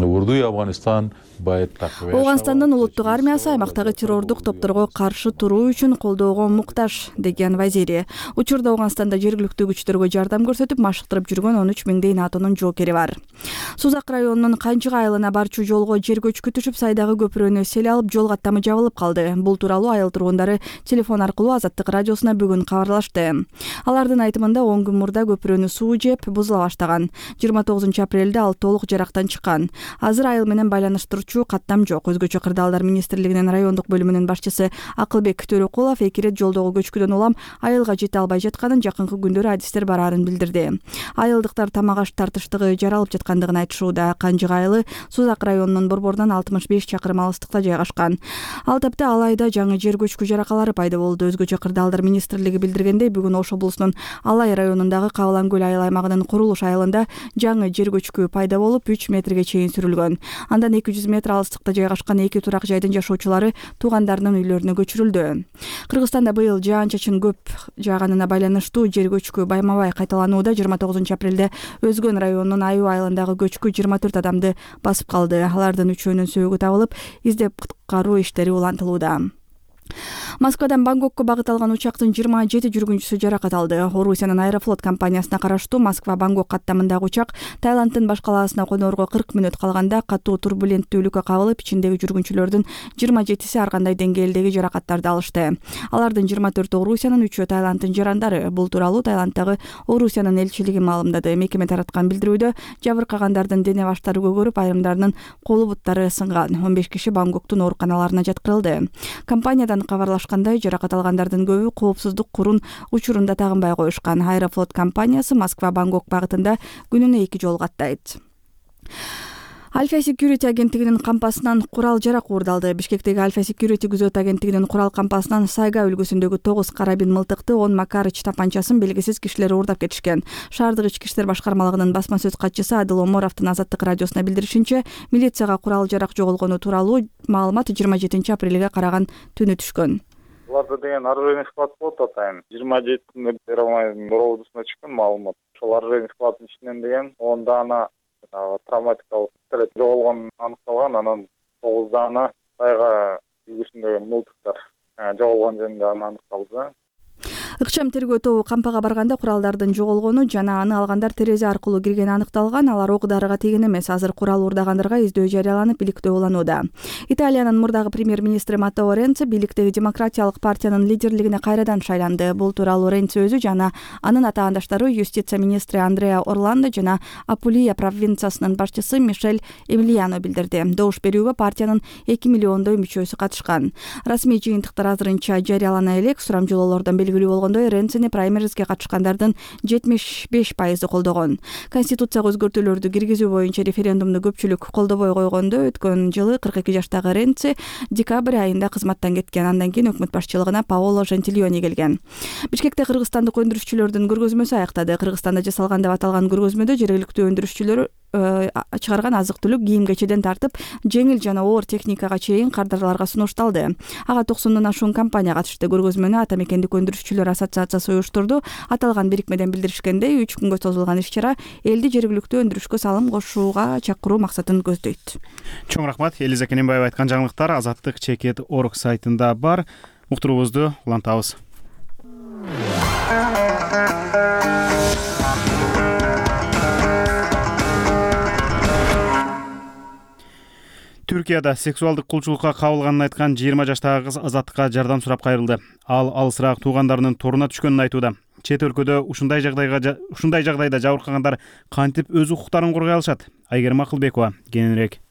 Ооганстандын улуттук армиясы аймактагы террордук топторго каршы туруу үчүн колдоого муктаж, деген Вазири. Учурда Ооганстанда жергиликтүү күчтөргө жардам көрсөтүп, машыктырып жүргөн он үч миңдей натонун жоокери бар. Сузак районунун Канчык айылына барчу жолго жер көчкү түшүп, сайдагы көпүрөнү сел алып, жол каттамы жабылып калды. Бул тууралуу айыл тургундары телефон аркылуу Азаттык радиосуна бүгүн кабарлашты. Алардын айтымында он күн мурда көпүрөнү суу жеп, бузула баштаган. жыйырма тогузунчу апрелде ал толук жарактан чыккан. Азыр айыл менен байланыштыруучу каттам жок. Өзгөчө кырдаалдар министрлигинин райондук бөлүмүнүн башчысы Акылбек Төрөкулов эки ирет жолдогу көчкүдөн улам айылга жете албай жатканын, жакынкы күндөрү адистер бараарын билдирди. Айылдыктар тамак аш тартыштыгы жаралып жаткандыгын айтышууда. Канчык айылы Сузак районунун Борбордон алтымыш беш чакырым алыстыкта жайгашкан. Ал тапта ал айда жаңы жер көчкү жаракалары пайда болду. Өзгөчө кырдаалдар министрлиги билдиргендей, бүгүн Ош облусунун Алай районундагы Кабылан көл айыл аймагынын Курулуш айылында жаңы жер көчкү пайда болуп, үч метрге чейин сүрүлгөн. Андан эки жүз метр алыстыкта жайгашкан эки турак жайдын жашоочулары туугандарынын үйлөрүнө көчүрүлдү. Кыргызстанда быйыл жаан-чачын көп жааганына байланыштуу жер көчкү байма-бай кайталанууда. жыйырма тогузунчу апрелде Өзгөн районунун Айуу айылындагы көчкү жыйырма төрт адамды басып калды. Алардын үчөөнүн сөөгү табылып, издеп куткаруу иштери улантылууда. Москвадан Бангкокко багыт алган учактын жыйырма жети жүргүнчүсү жаракат алды. Орусиянын Аэрофлот компаниясына караштуу Москва-Бангкок каттамындагы учак Таиландтын баш калаасына конорго кырк мүнөт калганда катуу турбуленттүүлүккө кабылып, ичиндеги жүргүнчүлөрдүн жыйырма жетиси ар кандай деңгээлдеги жаракаттарды алышты. Алардын жыйырма төртү Орусиянын, үчөө Таиландтын жарандары. Бул тууралуу Таиландтагы Орусиянын элчилиги маалымдады. Мекеме тараткан билдирүүдө жабыркагандардын дене баштары көгөрүп, айрымдарынын колу буттары сынган. он беш киши Бангкоктун ооруканаларына жаткырылды. Компаниядан кабарлашкандай, жаракат алгандардын көбү коопсуздук курун учурунда тагынбай коюшкан. Аэрофлот компаниясы Москва-Бангкок багытында күнүнө эки жол каттайт. Альфа Security агенттигинин кампасынан курал жарак уурдалды. Бишкектеги Альфа Security күзөт агенттигинин курал кампасынан Сайга үлгүсүндөгү тогуз карабин мылтыкты, он Макарыч тапанчасын белгисиз кишилер уурдап кетишкен. Шаардык ички иштер башкармалыгынын басма сөз катчысы Адыл Оморовдун Азаттык радиосуна билдиришинче, милицияга курал жарак жоголгону тууралуу маалымат жыйырма жетинчи апрелге караган түнү түшкөн. Буларда деген оружейный склад болот атайын. жыйырма жетисинде бере алмайдын доробусуна чыккан маалымат. Ошол оружейный складдын ичинен деген он даана травматикалык пистолет жоголгон аныкталган, анан тогуз даана Сайга үлгүсүндөгү мылтыктар жоголгон жөнүндө аныкталды. Ыкчам тергөө тобу кампага барганда куралдардын жоголгону жана аны алгандар терезе аркылуу киргени аныкталган. Алар ок дарыга тийген эмес. Азыр курал уурдагандарга издөө жарыяланып, иликтөө уланууда. Италиянын мурдагы премьер-министри Маттео Ренци бийликтеги демократиялык партиянын лидерлигине кайрадан шайланды. Бул тууралуу Ренци өзү жана анын атаандаштары юстиция министри Андреа Орландо жана Апулия провинциясынын башчысы Мишель Эмилиано билдирди. Добуш берүүгө партиянын эки миллиондой мүчөсү катышкан. Расмий жыйынтыктар азырынча жарыялана элек. Сурамжылоолордон белгилүү болгондой Ренцини праймеризге катышкандардын жетимиш беш пайызы колдогон. Конституцияга өзгөртүүлөрдү киргизүү боюнча референдумду көпчүлүк колдобой койгондо өткөн жылы кырк эки жаштагы Ренци декабрь айында кызматтан кеткен. Андан кийин өкмөт башчылыгына Паоло Жентилиони келген. Бишкекте кыргызстандык өндүрүшчүлөрдүн көргөзмөсү аяктады. Кыргызстанда жасалган деп аталган көргөзмөдө жергиликтүү өндүрүшчүлөр чыгарган азык-түлүк, кийим-кечеден тартып, жеңил жана оор техникага чейин кардарларга сунушталды. Ага токсондон ашуун компания катышты. Көргөзмөнү Ата мекендик өндүрүшчүлөр ассоциациясы уюштурду. Аталган бирикмеден билдиришкендей, үч күнгө созулган иш-чара элди жергиликтүү өндүрүшкө салым кошууга чакыруу максатын көздөйт. Чоң рахмат. Элиза Кененбаева айткан жаңылыктар Азаттык чекет точка орг сайтында бар. Уктуруубузду улантабыз. Түркияда сексуалдык кулчулукка кабылганын айткан жыйырма жаштагы кыз Азаттыкка жардам сурап кайрылды. Ал алысыраак туугандарынын торуна түшкөнүн айтууда. Чет өлкөдө ушундай жагдайга ушундай жагдайда жабыркагандар кантип өз укуктарын коргой алышат? Айгерим Акылбекова кененирээк.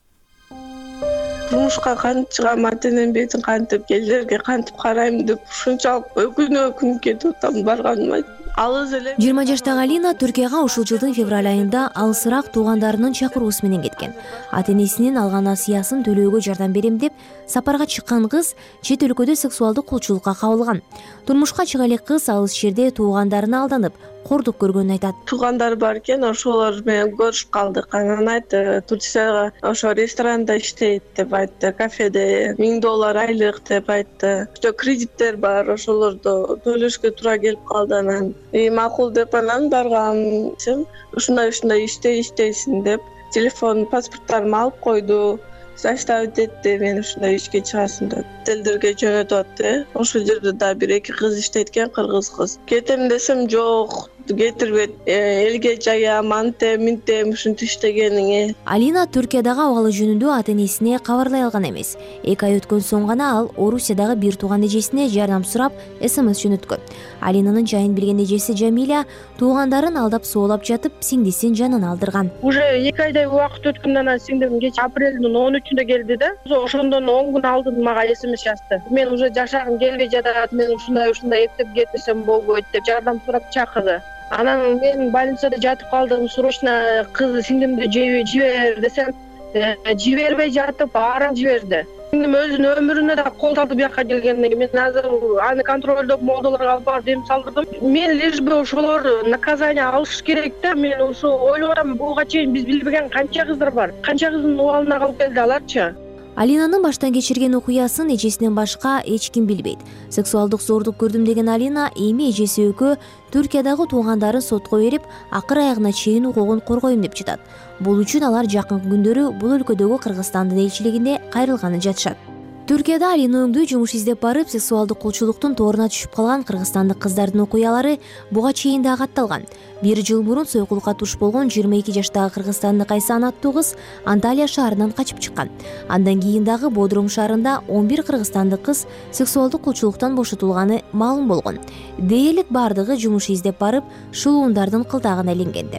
Турмушка кантип чыгам, ата-энем бетин кантип, келдерге кантип карайм деп ушунчалык өкүнүп өкүнүп кетип атам, барганым айт. жыйырма жаштагы Алина Түркияга ушул жылдын февраль айында алысыраак туугандарынын чакыруусу менен кеткен. Ата-энесинин алган насыясын төлөөгө жардам берем деп сапарга чыккан кыз чет өлкөдө сексуалдык кулчулукка кабылган. Турмушка чыга элек кыз алыс жерде туугандарына алданып, кордук көргөнүн айтат. Туугандар бар экен, ошолор менен көрүшүп калдык. Анан айтты, Турцияга ошо ресторанда иштейт деп айтты, кафеде миң доллар айлык деп айтты. Ошо кредиттер бар, ошолорду төлөшкө туура келип калды. Анан и макул деп анан баргам. Ушундай ушундай иштей иштейсиң деп телефон паспорттарымды алып койду. Заставить этти, мен ушундай ишке чыгасың деп телдерге жөнөтүп атты. Ошол жерде да бир эки кыз иштейт экен, кыргыз кыз. Кетем десем жок, кетирбейт. Элге жаям, антем, минтем ушинтип иштегениңе. Алина Түркиядагы абалы жөнүндө ата-энесине кабарлай алган эмес. эки ай өткөн соң гана ал Орусиядагы бир тууган эжесине жардам сурап смс жөнөткөн. Алинанын жайын билген эжеси Жамиля туугандарын алдап соолап жатып, сиңдисин жанын алдырган. Уже эки айдай убакыт өткөндөн анан сиңдим кеч апрелдин он үчүндө келди да. Ошондон он күн алдын мага смс жазды. Мен уже жашагым келбей жатат, мен ушундай ушундай эптеп кетсем болбойт деп жардам сурап чакырды. Анан мен больницада жатып калдым, срочно кыз сиңдимди жибер десем, жибербей жатып арын жиберди. Сиңдим өзүнүн өмүрүнө да кол тартып бияка келгенден кийин мен азыр аны контролдоп молдолорго алып барып дем салдырдым. Мен лишь бы ошолор наказание алыш керек да. Мен ошо ойлоп атам, буга чейин биз билбеген канча кыздар бар. Канча кыздын убалына калып келди аларчы. Алинанын баштан кечирген окуясын эжесинен башка эч ким билбейт. Сексуалдык зордук көрдүм деген Алина эми эжеси экөө Түркиядагы туугандарын сотко берип, акыр аягына чейин укугун коргойм деп жатат. Бул үчүн алар жакынкы күндөрү бул өлкөдөгү Кыргызстандын элчилигинде кайрылганын жатышат. Түркияда Алина өңдүү жумуш издеп барып, сексуалдык кулчулуктун торуна түшүп калган кыргызстандык кыздардын окуялары буга чейин да катталган. Бир жыл мурун сойкулукка туш болгон жыйырма эки жаштагы кыргызстандык Айсан аттуу кыз Анталия шаарынан качып чыккан. Андан кийин дагы Бодрум шаарында он бир кыргызстандык кыз сексуалдык кулчулуктан бошотулганы маалым болгон. Дээрлик бардыгы жумуш издеп барып, шылуундардын кылтагына иленгендер.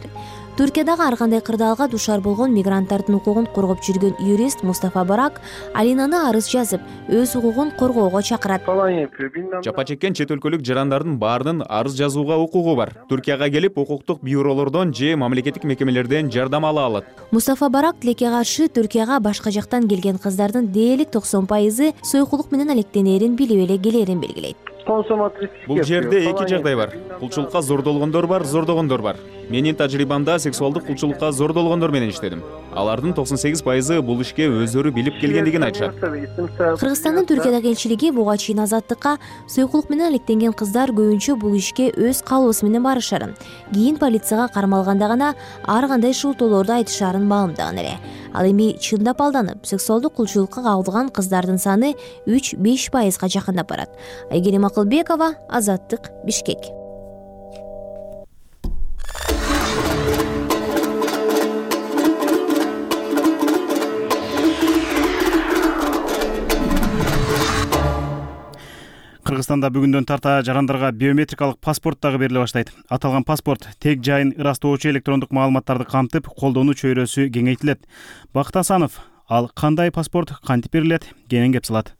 Түркиядагы ар кандай кырдаалга душар болгон мигранттардын укугун коргоп жүргөн юрист Мустафа Барак Алинаны арыз жазып, өз укугун коргоого чакырат. Жапа чеккен чет өлкөлүк жарандардын баарынын арыз жазууга укугу бар. Түркияга келип, укуктук бюролордон же мамлекеттик мекемелерден жардам ала алат. Мустафа Барак тилекке каршы Түркияга башка жактан келген кыздардын дээрлик токсон пайызы сойкулук менен алектенерин билип эле келерин белгилейт. Бул жерде эки жагдай бар. Кулчулукка зордолгондор бар, зордогондор бар. Менин тажрыйбамда сексуалдык кулчулукка зордолгондор менен иштедим. Алардын токсон сегиз пайызы бул ишке өздөрү билип келгендигин айтышат. Кыргызстандын Түркиядагы элчилиги буга чейин азаттыкка сойкулук менен алектенген кыздар көбүнчө бул ишке өз калоосу менен барышарын, кийин полицияга кармалганда гана ар кандай шылтоолорду айтышарын маалымдаган эле. Ал эми чындап алданып, сексуалдык кулчулукка кабылган кыздардын саны үч беш пайызга жакындап барат. Айгерим Акылбекова, Азаттык, Бишкек. Кыргызстанда бүгүндөн тарта жарандарга биометрикалык паспорт дагы бериле баштайт. Аталган паспорт тег жайын ырастоочу электрондук маалыматтарды камтып, колдонуу чөйрөсү кеңейтилет. Бакыт Асанов, ал кандай паспорт кантип берилет, кенен кеп салат.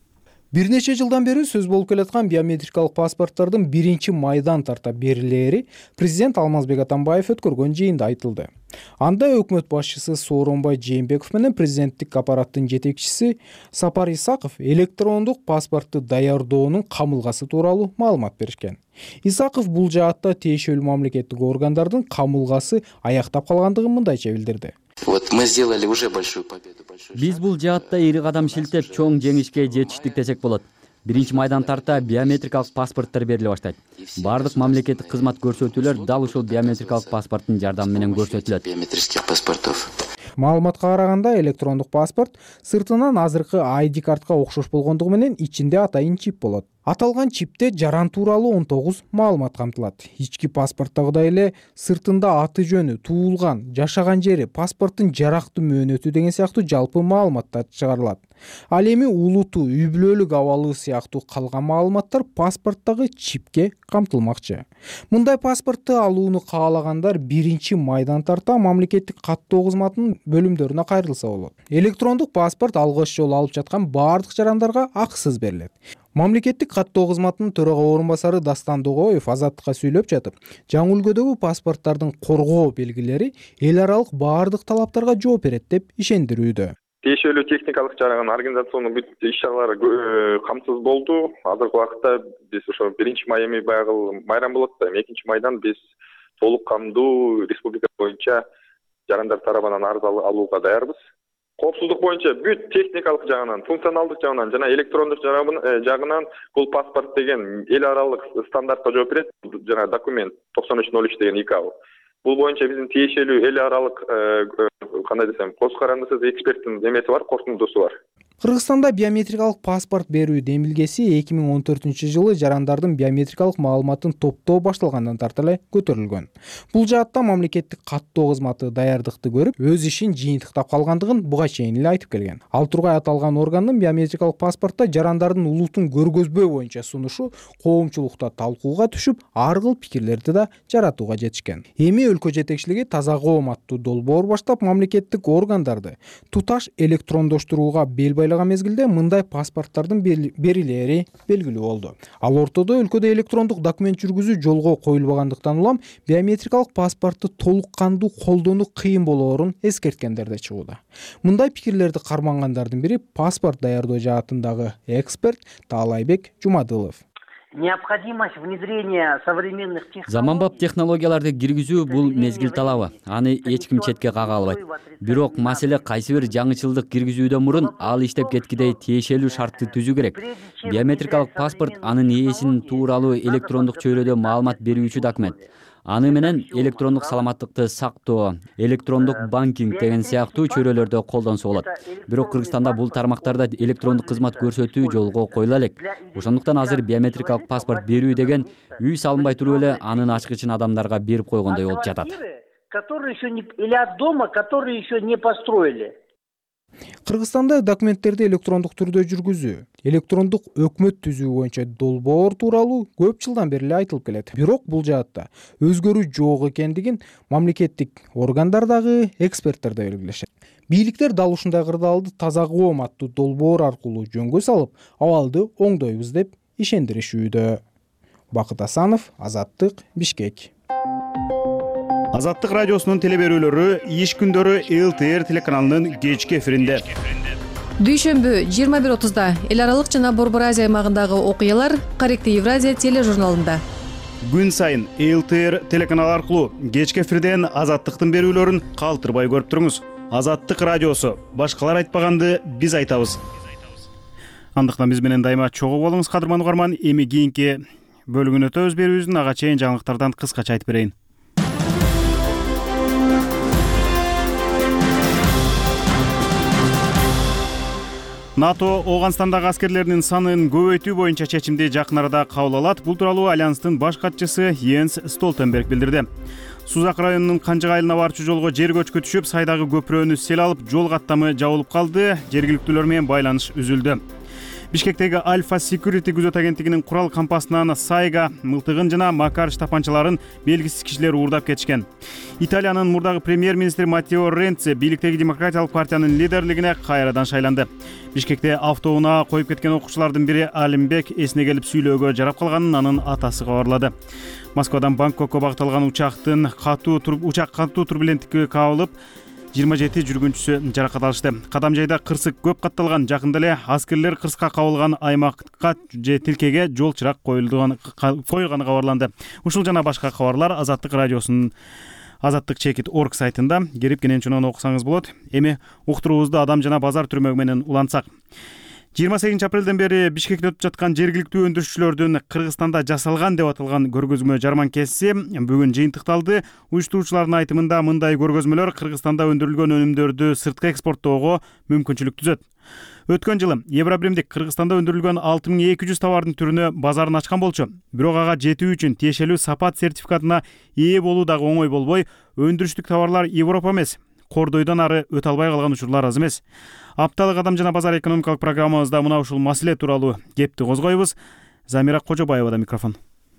Бир нече жылдан бери сөз болуп келаткан биометрикалык паспорттардын биринчи майдан тарта берилери президент Алмазбек Атамбаев өткөргөн жыйында айтылды. Анда өкмөт башчысы Сооронбай Жээнбеков менен президенттик аппараттын жетекчиси Сапар Исаков электрондук паспортты даярдоонун камылгасы тууралуу маалымат беришкен. Исаков бул жаатта тиешелүү мамлекеттик органдардын камылгасы аяктап калгандыгын мындайча билдирди. Вот мы сделали уже большую победу. Биз бул жаатта ири кадам шилтеп, чоң жеңишке жетиштик десек болот. Биринчи майдан тарта биометрикалык паспорттор бериле баштайт. Бардык мамлекеттик кызмат көрсөтүүлөр дал ушул биометрикалык паспорттун жардамы менен көрсөтүлөт. Биометрических паспортов. Маалыматка караганда электрондук паспорт сыртынан азыркы ай ди картка окшош болгондугу менен ичинде атайын чип болот. Аталган чипте жаран тууралуу он тогуз маалымат камтылат. Ички паспорттагыдай эле сыртында аты жөнү, туулган, жашаган жери, паспорттун жарактуу мөөнөтү деген сыяктуу жалпы маалыматтар чыгарылат. Ал эми улуту, үй бүлөлүк абалы сыяктуу калган маалыматтар паспорттагы чипке камтылмакчы. Мындай паспортты алууну каалагандар биринчи майдан тарта мамлекеттик каттоо кызматынын бөлүмдөрүнө кайрылса болот. Электрондук паспорт алгач жолу алып жаткан бардык жарандарга акысыз берилет. Мамлекеттик каттоо кызматынын төрага орун басары Дастан Догоев Азаттыкка сүйлөп жатып, жаңы үлгүдөгү паспорттардын коргоо белгилери эл аралык бардык талаптарга жооп берет деп ишендирүүдө. Тиешелүү техникалык жагынан организациондук бүт иш-чаралар камсыз болду. Азыркы убакытта биз ошо биринчи май эми баягы майрам болот да, экинчи майдан биз толук камдуу республика боюнча жарандар тарабынан арыз алууга даярбыз. Коопсуздук боюнча бүт техникалык жагынан, функционалдык жагынан жана электрондук жагынан бул паспорт деген эл аралык стандартка жооп берет. Жана документ токсон үч ноль үч деген И К А. Бул боюнча биздин тиешелүү эл аралык кандай десем, көз карандысыз эксперттин эмеси бар, корутундусу бар. Кыргызстанда биометрикалык паспорт берүү демилгеси эки миң он төртүнчү жылы жарандардын биометрикалык маалыматын топтоо башталгандан тарта эле көтөрүлгөн. Бул жаатта мамлекеттик каттоо кызматы даярдыкты көрүп, өз ишин жыйынтыктап калгандыгын буга чейин эле айтып келген. Ал тургай аталган органдын биометрикалык паспортто жарандардын улутун көргөзбөө боюнча сунушу коомчулукта талкууга түшүп, ар кыл пикирлерди да жаратууга жетишкен. Эми өлкө жетекчилиги таза коом аттуу долбоор баштап мамлекеттик органдарды туташ электрондоштурууга бел мезгилде мындай паспорттардын берилери белгилүү болду. Ал ортодо өлкөдө электрондук документ жүргүзүү жолго коюлбагандыктан улам биометрикалык паспортты толук кандуу колдонуу кыйын болоорун эскерткендер да чыгууда. Мындай пикирлерди кармангандардын бири паспорт даярдоо жаатындагы эксперт Таалайбек Жумадылов. Необходимость внедрения современных технологий. Заманбап технологияларды киргизүү бул мезгил талабы. Аны эч ким четке кага албайт. Бирок маселе кайсы бир жаңычылдык киргизүүдөн мурун ал иштеп кеткидей тиешелүү шартты түзүү керек. Биометрикалык паспорт анын ээсинин тууралуу электрондук чөйрөдө маалымат берүүчү документ. Аны менен электрондук саламаттыкты сактоо, электрондук банкинг деген сыяктуу чөйрөлөрдө колдонсо болот. Бирок Кыргызстанда бул тармактарда электрондук кызмат көрсөтүү жолго коюла элек. Ошондуктан азыр биометрикалык паспорт берүү деген үй салынбай туруп эле анын ачкычын адамдарга берип койгондой болуп жатат. Которые еще не или от дома, которые еще не построили. Кыргызстанда документтерди электрондук түрдө жүргүзүү, электрондук өкмөт түзүү боюнча долбоор тууралуу көп жылдан бери эле айтылып келет. Бирок бул жаатта өзгөрүү жок экендигин мамлекеттик органдар дагы, эксперттер да белгилешет. Бийликтер дал ушундай кырдаалды таза коом аттуу долбоор аркылуу жөнгө салып, абалды оңдойбуз деп ишендиришүүдө. Бакыт Асанов, Азаттык, Бишкек. Азаттык радиосунун теле берүүлөрү иш күндөрү эл тэ эр телеканалынын кечки эфиринде. Дүйшөмбү жыйырма бир отузда эл аралык жана Борбор Азия аймагындагы окуялар Корректив Евразия тележурналында. Күн сайын эл тэ эр телеканалы аркылуу кечки эфирден Азаттыктын берүүлөрүн калтырбай көрүп туруңуз. Азаттык радиосу, башкалар айтпаганды биз айтабыз. Андыктан биз менен дайыма чогуу болуңуз, кадырман угарман. Эми кийинки бөлүгүн өтөбүз берүүбүздүн ага чейин жаңылыктардан кыскача айтып берейин. НАТО Ооганстандагы аскерлеринин санын көбөйтүү боюнча чечимди жакын арада кабыл алат. Бул тууралуу альянстын баш катчысы Йенс Столтенберг билдирди. Сузак районунун Канжык айылына барчу жолго жер көчкү түшүп, сайдагы көпүрөнү сел алып, жол каттамы жабылып калды. Жергиликтүүлөр менен байланыш үзүлдү. Бишкектеги Альфа Security күзөт агенттигинин курал кампасынан сайга мылтыгын жана Макарыч тапанчаларын белгисиз кишилер уурдап кетишкен. Италиянын мурдагы премьер-министри Маттео Ренци бийликтеги Демократиялык партиянын лидерлигине кайрадан шайланды. Бишкекте автоунаа коюп кеткен окуучулардын бири Алимбек эсине келип сүйлөөгө жарап калганын анын атасы кабарлады. Москвадан Бангкокко багытталган учактын катуу учак катуу турбуленттикке кабылып, жыйырма жети жүргүнчүсү жаракат алышты. Кадам жайда кырсык көп катталган. Жакында эле аскерлер кырсыкка кабылган аймакка же тилкеге жол чырак коюлганы кабарланды. Ушул жана башка кабарлар Азаттык радиосунун азаттык чекит точка орг сайтында кирип кенен окусаңыз болот. Эми уктуруубузду Адам жана базар түрмөгү менен улантсак. жыйырма сегизинчи апрелден бери Бишкекте өтүп жаткан жергиликтүү өндүрүшчүлөрдүн Кыргызстанда жасалган деп аталган көргөзмө жарманкеси бүгүн жыйынтыкталды. Уюштуруучулардын айтымында мындай көргөзмөлөр Кыргызстанда өндүрүлгөн өнүмдөрдү сырткы экспорттоого мүмкүнчүлүк түзөт. Өткөн жылы Евробримдик Кыргызстанда өндүрүлгөн алты миң эки жүз товардын түрүнө базарын ачкан болчу. Бирок ага жетүү үчүн тиешелүү сапат сертификатына ээ болуу дагы оңой болбой, өндүрүштүк товарлар Европа эмес, кордойдон ары өтө албай калган учурлар аз эмес. Апталык Адам жана базар экономикалык программабызда мына ушул маселе тууралуу кепти козгойбуз. Замира Кожобаевада микрофон.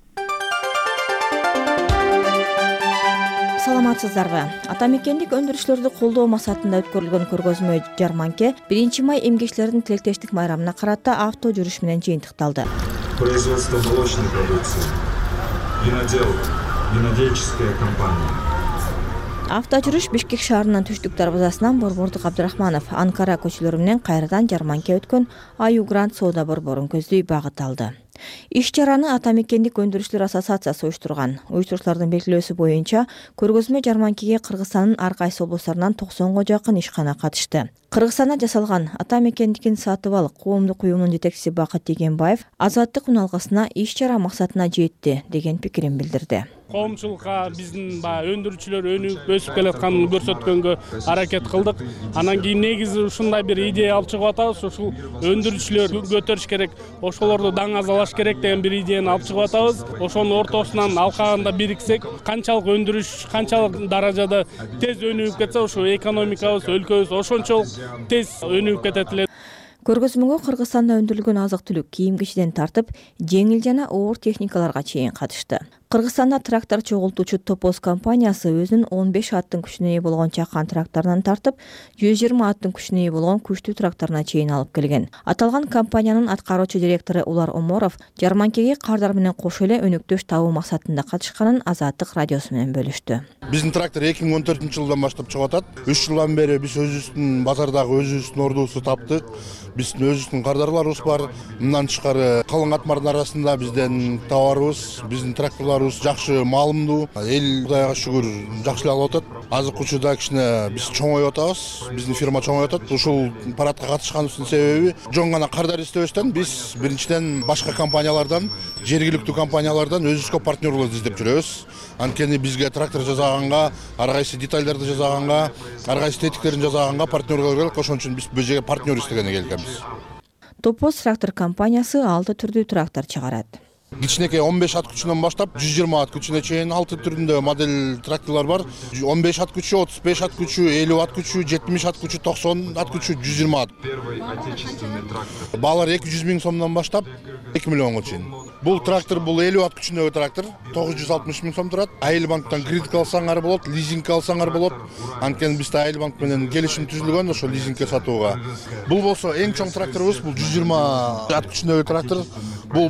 Саламатсыздарбы? Ата мекендик өндүрүшчүлөрдү колдоо максатында өткөрүлгөн көргөзмө жарманке биринчи май эмгекчилердин тилектештик майрамына карата авто жүрүш менен жыйынтыкталды. Производство молочной продукции, винодел, винодельческая компания. Автожүрүш Бишкек шаарынын түштүк дарбазасынан Борбордук Абдрахманов, Анкара көчөлөрү менен кайрадан жарманке өткөн Аю Грант соода борборун көздөй багыт алды. Иш чараны Ата мекендик өндүрүшчүлөр ассоциациясы уюштурган. Уюштуруучулардын белгилөөсү боюнча көргөзмө жарманкеге Кыргызстандын ар кайсы облустарынан токсонго жакын ишкана катышты. Кыргызстанда жасалган Ата мекендикин сатып ал коомдук уюмунун жетекчиси Бакыт Дегенбаев Азаттык үналгысына иш чара максатына жетти деген пикирин билдирди. Коомчулукка биздин баягы өндүрүүчүлөр өнүгүп өсүп келатканын көрсөткөнгө аракет кылдык. Анан кийин негизи ушундай бир идея алып чыгып атабыз. Ушул өндүрүүчүлөр көтөрүш керек, ошолорду даңазалаш керек деген бир идеяны алып чыгып атабыз. Ошонун ортосунан алкагында бириксек, канчалык өндүрүш, канчалык даражада тез өнүгүп кетсе, ошо экономикабыз, өлкөбүз ошончолук тез өнүгүп кетет эле. Көргөзмөгө Кыргызстанда өндүрүлгөн азык-түлүк, кийим-кечиден тартып, жеңил жана оор техникаларга чейин катышты. Кыргызстанда трактор чогултуучу Топоз компаниясы өзүнүн он беш аттын күчүнө ээ болгон чакан тракторунан тартып, жүз жыйырма аттын күчүнө ээ болгон күчтүү тракторуна чейин алып келген. Аталган компаниянын аткаруучу директору Улар Оморов жарманкеге кардар менен кошо эле өнөктөш табуу максатында катышканын Азаттык радиосу менен бөлүштү. Биздин трактор эки миң он төртүнчү жылдан баштап чыгып атат. үч жылдан бери биз өзүбүздүн базардагы өзүбүздүн ордубузду таптык. Биздин өзүбүздүн кардарларыбыз бар. Мындан тышкары калың атмардын арасында бизден товарыбыз, биздин тракторларыбыз жакшы маалымдуу. Эл Кудайга шүгүр жакшы эле алып атат. Азык учурда кичине биз чоңоюп атабыз. Биздин фирма чоңоюп атат. Ушул парадка катышканыбыздын себеби жон гана кардар издебестен биз биринчиден башка компаниялардан, жергиликтүү компаниялардан өзүбүзгө партнерлорду издеп жүрөбүз. Анткени бизге трактор жасаганга, ар кайсы детальдерди жасаганга, ар кайсы тетиктерин жасаганга партнерлор керек. Ошон үчүн биз бул жерге партнер издегенге келгенбиз. Топоз трактор компаниясы алты түрдүү трактор чыгарат. кичинекей он беш ат күчүнөн баштап жүз жыйырма ат күчүнө чейин алты түрүндө модель тракторлор бар. он беш ат күчү, отуз беш ат күчү, элүү ат күчү, жетимиш ат күчү, токсон ат күчү, жүз жыйырма ат. Первый отечественный трактор. Баалар эки жүз миң сомдон баштап эки миллионго чейин. Бул трактор бул элүү ат күчүндөгү трактор тогуз жүз алтымыш миң сом турат. Айыл банктан кредит алсаңар болот, лизинг алсаңар болот. Анткени бизде Айыл банк менен келишим түзүлгөн ошо лизингге сатууга. Бул болсо эң чоң тракторубуз, бул жүз жыйырма ат күчүндөгү трактор. Бул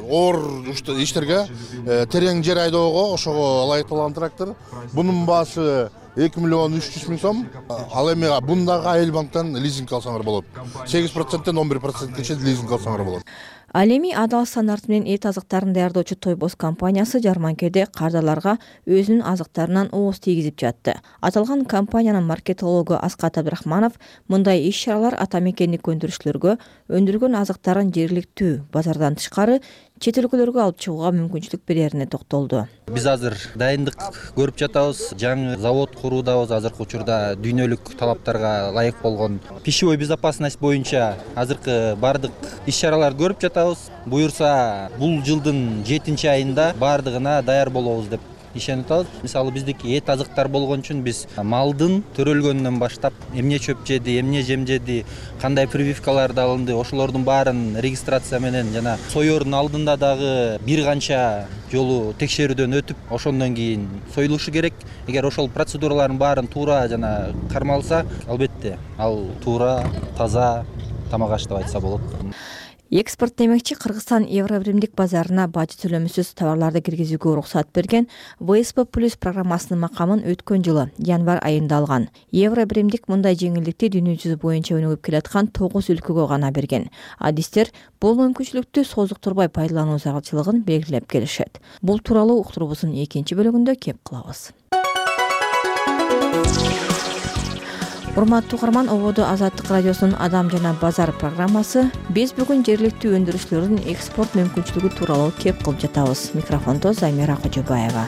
оор иштерге, терең жер айдоого ошого ылайыкталган трактор. Бунун баасы эки миллион үч жүз миң сом. Ал эми бундагы Айыл банктан лизинг алсаңар болот. сегиз проценттен он бир процентке чейин лизинг алсаңар болот. Ал эми адал стандарт менен эт азыктарын даярдоочу Тойбос компаниясы жарманкеде кардарларга өзүнүн азыктарынан ооз тийгизип жатты. Аталган компаниянын маркетологу Аскат Абдрахманов мындай иш-чаралар ата мекендик өндүрүшчүлөргө өндүргөн азыктарын жергиликтүү базардан тышкары чет өлкөлөргө алып чыгууга мүмкүнчүлүк берерине токтолду. Биз азыр дайындык көрүп жатабыз. Жаңы завод куруудабыз. Азыркы учурда дүйнөлүк талаптарга ылайык болгон пищевой безопасность боюнча азыркы бардык иш-чараларды көрүп жатабыз. Буюрса, бул жылдын жетинчи айында бардыгына даяр болобуз деп ишенип атабыз. Мисалы биздики эт азыктар болгон үчүн биз малдын төрөлгөнүнөн баштап эмне чөп жеди, эмне жем жеди, кандай прививкаларды алынды, ошолордун баарын регистрация менен жана соёрдун алдында дагы бир канча жолу текшерүүдөн өтүп, ошондон кийин союлушу керек. Эгер ошол процедуралардын баарын туура жана кармалса, албетте ал туура, таза тамак аш деп айтса болот. Экспорт демекчи Кыргызстан Евробиримдик базарына бажы төлөмсүз товарларды киргизүүгө уруксат берген вэ эс пэ плюс программасынын макамын өткөн жылы январь айында алган. Евробиримдик мындай жеңилдикти дүйнө жүзү боюнча өнүгүп келаткан тогуз өлкөгө гана берген. Адистер бул мүмкүнчүлүктү созуктурбай пайдалануу зарылчылыгын белгилеп келишет. Бул тууралуу уктурубуздун экинчи бөлүгүндө кеп кылабыз. Урматтуу угарман, ободо Азаттык радиосунун Адам жана базар программасы. Биз бүгүн жергиликтүү өндүрүшчүлөрдүн экспорт мүмкүнчүлүгү тууралуу кеп кылып жатабыз. Микрофондо Замира Кожобаева.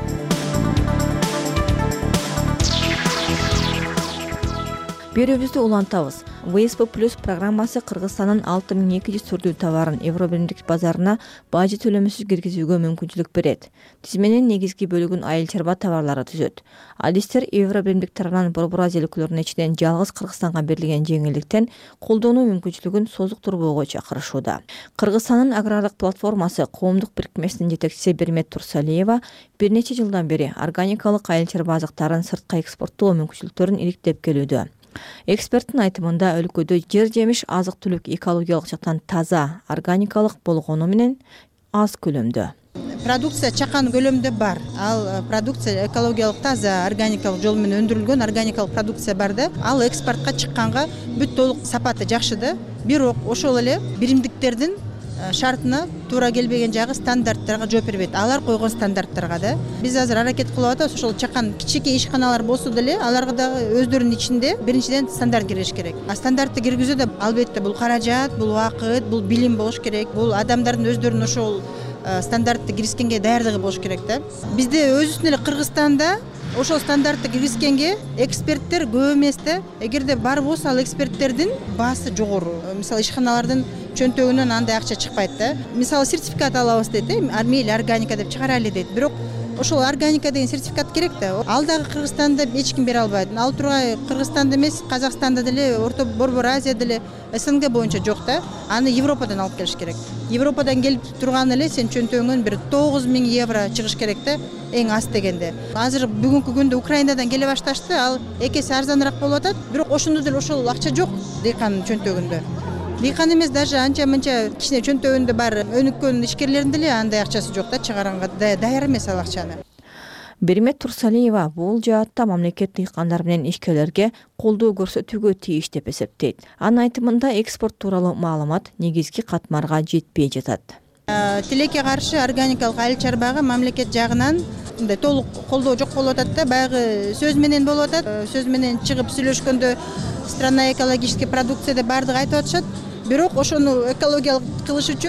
Берүүбүздү улантабыз. вэ эс пэ плюс программасы Кыргызстандын алты миң эки жүз түрдүү товарын Евробиримдик базарына бажы төлөмсүз киргизүүгө мүмкүнчүлүк берет. Тизменин негизги бөлүгүн айыл чарба товарлары түзөт. Адистер Евробиримдик тарабынан Борбор Азия өлкөлөрүнүн ичинен жалгыз Кыргызстанга берилген жеңилдиктен колдонуу мүмкүнчүлүгүн созуктурбоого чакырышууда. Кыргызстандын агрардык платформасы коомдук бирикмесинин жетекчиси Бермет Турсалиева бир нече жылдан бери органикалык айыл чарба азыктарын сыртка экспорттоо мүмкүнчүлүктөрүн иликтеп келүүдө. Эксперттин айтымында өлкөдө жер жемиш азык-түлүк экологиялык жактан таза, органикалык болгону менен аз көлөмдө. Продукция чакан көлөмдө бар. Ал продукция экологиялык таза, органикалык жол менен өндүрүлгөн органикалык продукция бар да. Ал экспортко чыкканга бүт толук сапаты жакшы да. Бирок ошол эле биримдиктердин шартына туура келбеген жагы стандарттарга жооп бербейт. Алар койгон стандарттарга да. Биз азыр аракет кылып атабыз, ошол чакан кичике ишканалар болсо деле, аларга дагы өздөрүнүн ичинде биринчиден стандарт кириш керек. А стандартты киргизүүдө албетте бул каражат, бул убакыт, бул билим болуш керек. Бул адамдардын өздөрүнүн ошол стандартты киргизгенге даярдыгы болуш керек да. Бизде өзүбүздүн эле Кыргызстанда ошол стандартты киргизгенге эксперттер көп эмес да. Эгерде бар болсо, ал эксперттердин баасы жогору. Мисалы ишканалардын чөнтөгүнөн андай акча чыкпайт да. Мисалы сертификат алабыз дейт, мейли органика деп чыгарайлы дейт. Бирок ошол органика деген сертификат керек да. Ал дагы Кыргызстанда эч ким бере албайт. Ал тургай Кыргызстанда эмес, Казакстанда деле, Орто Борбор Азия деле, эс эн гэ боюнча жок да. Аны Европадан алып келиш керек. Европадан келип турган эле сен чөнтөгүңөн бир тогуз миң евро чыгыш керек да, эң аз дегенде. Азыр бүгүнкү күндө Украинадан келе башташты, ал эки эсе арзаныраак болуп атат. Бирок ошондо деле ошол акча жок дыйкандын чөнтөгүндө. Дыйкан эмес, даже анча-мынча кичине чөнтөгүндө бар өнүккөн ишкерлердин деле андай акчасы жок да, чыгаранга даяр эмес ал акчаны. Бермет Турсалиева бул жаатта мамлекет дыйкандар менен ишкерлерге колдоо көрсөтүүгө тийиш деп эсептейт. Анын айтымында экспорт тууралуу маалымат негизги катмарга жетпей жатат. Тилекке каршы органикалык айыл чарбага мамлекет жагынан мындай толук колдоо жок болуп атат да, баягы сөз менен болуп атат. Сөз менен чыгып сүйлөшкөндө страна экологический продукция деп бардыгы айтып атышат. Бирок ошону экологиялык кылыш үчүн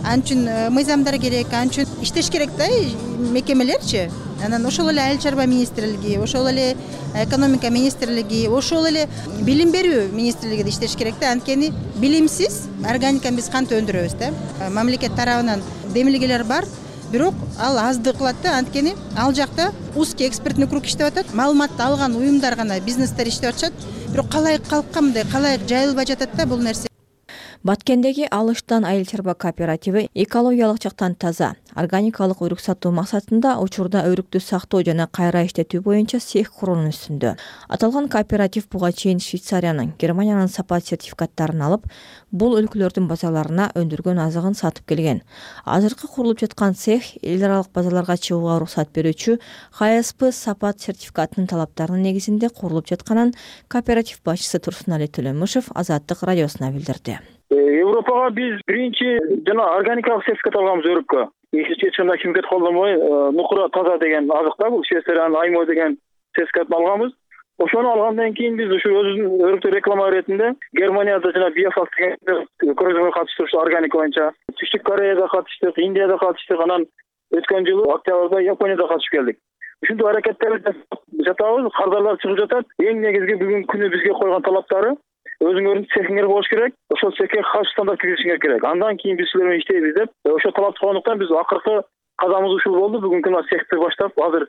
Анын үчүн мыйзамдар керек, анын үчүн иштеш керек да мекемелерчи. Анан ошол эле айыл чарба министрлиги, ошол эле экономика министрлиги, ошол эле билим берүү министрлиги да иштеш керек да. Анткени билимсиз органиканы биз кантип өндүрөбүз да? Мамлекет тарабынан демилгелер бар, бирок ал аздык кылат да. Анткени ал жакта узкий экспертный круг иштеп атат, маалыматты алган уюмдар гана, бизнестер иштеп атышат. Бирок калайык калкка мындай калайык жайылбай жатат да бул нерсе. Баткендеги Алыштан айыл чарба кооперативи экологиялык жактан таза, органикалык өрүк сатуу максатында учурда өрүктү сактоо жана кайра иштетүү боюнча цех куруунун үстүндө. Аталган кооператив буга чейин Швейцариянын, Германиянын сапат сертификаттарын алып, бул өлкөлөрдүн базарларына өндүргөн азыгын сатып келген. Азыркы курулуп жаткан цех эл аралык базарларга чыгууга уруксат берүүчү Х С П сапат сертификатынын талаптарынын негизинде курулуп жатканын кооператив башчысы Турсунали Төлөмүшев Азаттык радиосуна билдирди. Европага биз биринчи жана органикалык сертификат алганбыз өрүккө. Эч кандай химикат колдонбой, нукура таза деген азыкта бул Швейцариянын Аймо деген сертификатын алганбыз. Ошону алгандан кийин биз ушу өзүбүздүн өрүктү реклама иретинде Германияда жана Биофак деген көргөзмөгө катыштык, ушу органика боюнча. Түштүк Кореяда катыштык, Индияда катыштык, анан өткөн жылы октябрда Японияда катышып келдик. Ушундай аракеттерди жатабыз, кардарлар чыгып жатат. Эң негизги бүгүнкү күнү бизге койгон талаптары өзүңөрдүн цехиңер болуш керек, ошол цехке каш стандарт киргизишиңер керек. Андан кийин биз силер менен иштейбиз деп, ошол талапты койгондуктан биз акыркы кадамыбыз ушул болду. Бүгүнкү күнү цехти баштап, азыр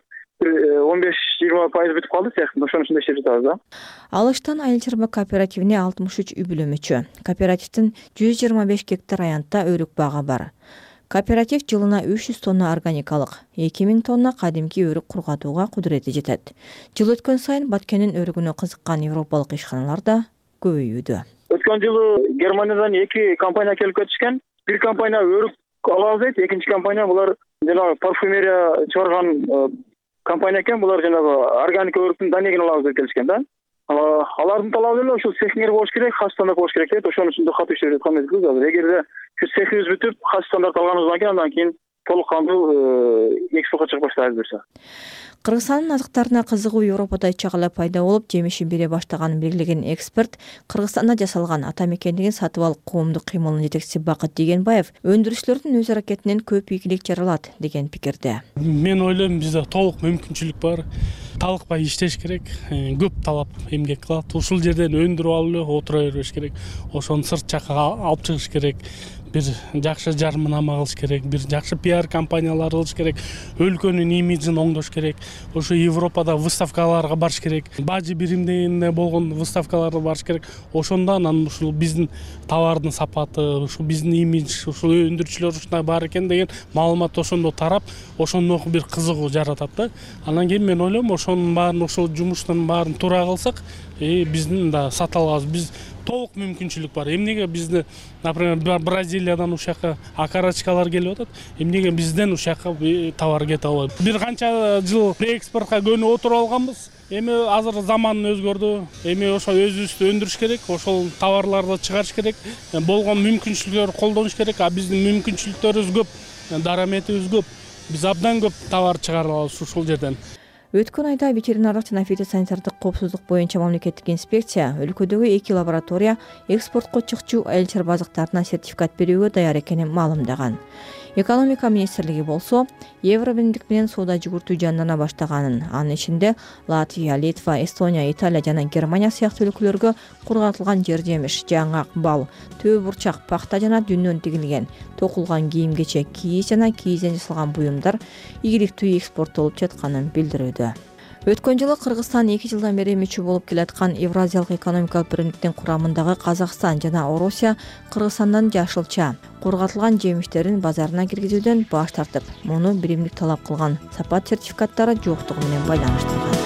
он беш жыйырма пайыз бүтүп калды цехтин. Ошонун ичинде иштеп жатабыз да. Алыштан айыл чарба кооперативине алтымыш үч үй бүлө мүчө. Кооперативдин жүз жыйырма беш гектар аянтта өрүк багы бар. Кооператив жылына үч жүз тонна органикалык, эки миң тонна кадимки өрүк кургатууга кудурети жетет. Жыл өткөн сайын Баткендин өрүгүнө кызыккан европалык ишканалар да көбөйүүдө. Өткөн жылы Германиядан эки компания келип кетишкен. Бир компания өрүк алабыз дейт, экинчи компания булар жанагы парфюмерия чыгарган компания экен. Булар жанагы органика өрүктүн данегин алабыз деп келишкен да. Алардын талабы эле ушул цехиңер болуш керек, хас стандарт болуш керек дейт. Ошонун үстүндө катуу иштеп жаткан мезгилбиз азыр. Эгерде ушу цехибиз бүтүп, хас стандарт алганыбыздан кийин андан кийин толук кандуу экспортко чыгып баштайбыз буюрса. Кыргызстандын азыктарына кызыгуу Европада чагыла пайда болуп, жемишин бере баштаганын белгилеген эксперт Кыргызстанда жасалган ата мекендигин сатып алып коомдук кыймылынын жетекчиси Бакыт Дегенбаев өндүрүүчүлөрдүн өз аракетинен көп ийгилик жаралат деген пикирде. Мен ойлойм, бизде толук мүмкүнчүлүк бар. Талыкпай иштеш керек, көп талап эмгек кылат. Ушул жерден өндүрүп алып эле отура бербеш керек. Ошону сырт жакка алып чыгыш керек. Бир жакшы жарманама кылыш керек, бир жакшы пиар компаниялар кылыш керек, өлкөнүн имиджин оңдош керек. Ошо Европада выставкаларга барыш керек, бажы биримдегенде болгон выставкаларга барыш керек. Ошондо анан ушул биздин товардын сапаты, ушул биздин имидж, ушул өндүрүүчүлөр ушундай бар экен деген маалымат ошондо тарап, ошондо бир кызыгуу жаратат да. Анан кийин мен ойлойм, ошонун баарын, ошол жумуштун баарын туура кылсак, биздин да сата алабыз. Биз толук мүмкүнчүлүк бар. Эмнеге бизди, например, Бразилиядан ушакка окорочкалар келип атат, эмнеге бизден ушакка товар кете албайт? Бир канча жыл экспортко көнүп отуруп алганбыз. Эми азыр заман өзгөрдү. Эми ошо өзүбүздү өндүрүш керек, ошол товарларды чыгарыш керек, болгон мүмкүнчүлүктөрдү колдонуш керек. А биздин мүмкүнчүлүктөрүбүз көп, дараметибиз көп. Биз абдан көп товар чыгара алабыз ушул жерден. Өткөн айда ветеринардык жана фитосанитардык коопсуздук боюнча мамлекеттик инспекция өлкөдөгү эки лаборатория экспортко чыкчу айыл чарба азыктарына сертификат берүүгө даяр экенин маалымдаган. Экономика министрлиги болсо Евробирлик менен соода жүгүртүү жандана баштаганын, анын ичинде Латвия, Литва, Эстония, Италия жана Германия сыяктуу өлкөлөргө кургатылган жер жемиш, жаңгак, бал, төө бурчак, пахта жана дүннөн тигилген, токулган кийим-кечек, кийиз жана кийизден жасалган буюмдар ийгиликтүү экспорттолуп жатканын билдирүүдө. Өткөн жылы Кыргызстан эки жылдан бери мүчө болуп келаткан Евразиялык экономикалык биримдиктин курамындагы Казакстан жана Орусия Кыргызстандан жашылча кургатылган жемиштерин базарына киргизүүдөн баш тартып, муну биримдик талап кылган сапат сертификаттары жоктугу менен байланыштырган.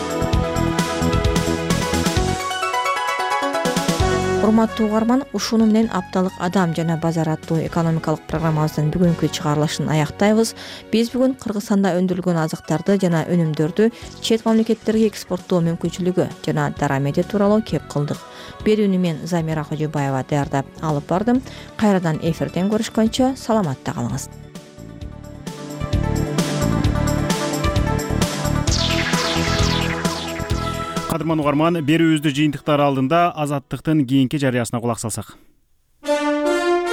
Урматтуу угарман, ушуну менен апталык адам жана базар аттуу экономикалык программабыздын бүгүнкү чыгарылышын аяктайбыз. Биз бүгүн Кыргызстанда өндүрүлгөн азыктарды жана өнүмдөрдү чет мамлекеттерге экспорттоо мүмкүнчүлүгү жана дарамети тууралуу кеп кылдык. Берүүнү мен Замира Кожобаева даярдап алып бардым. Кайрадан эфирден көрүшкөнчө саламатта калыңыз. Кадырман угарман, берүүбүздү жыйынтыктар алдында Азаттыктын кийинки жарыясына кулак салсак.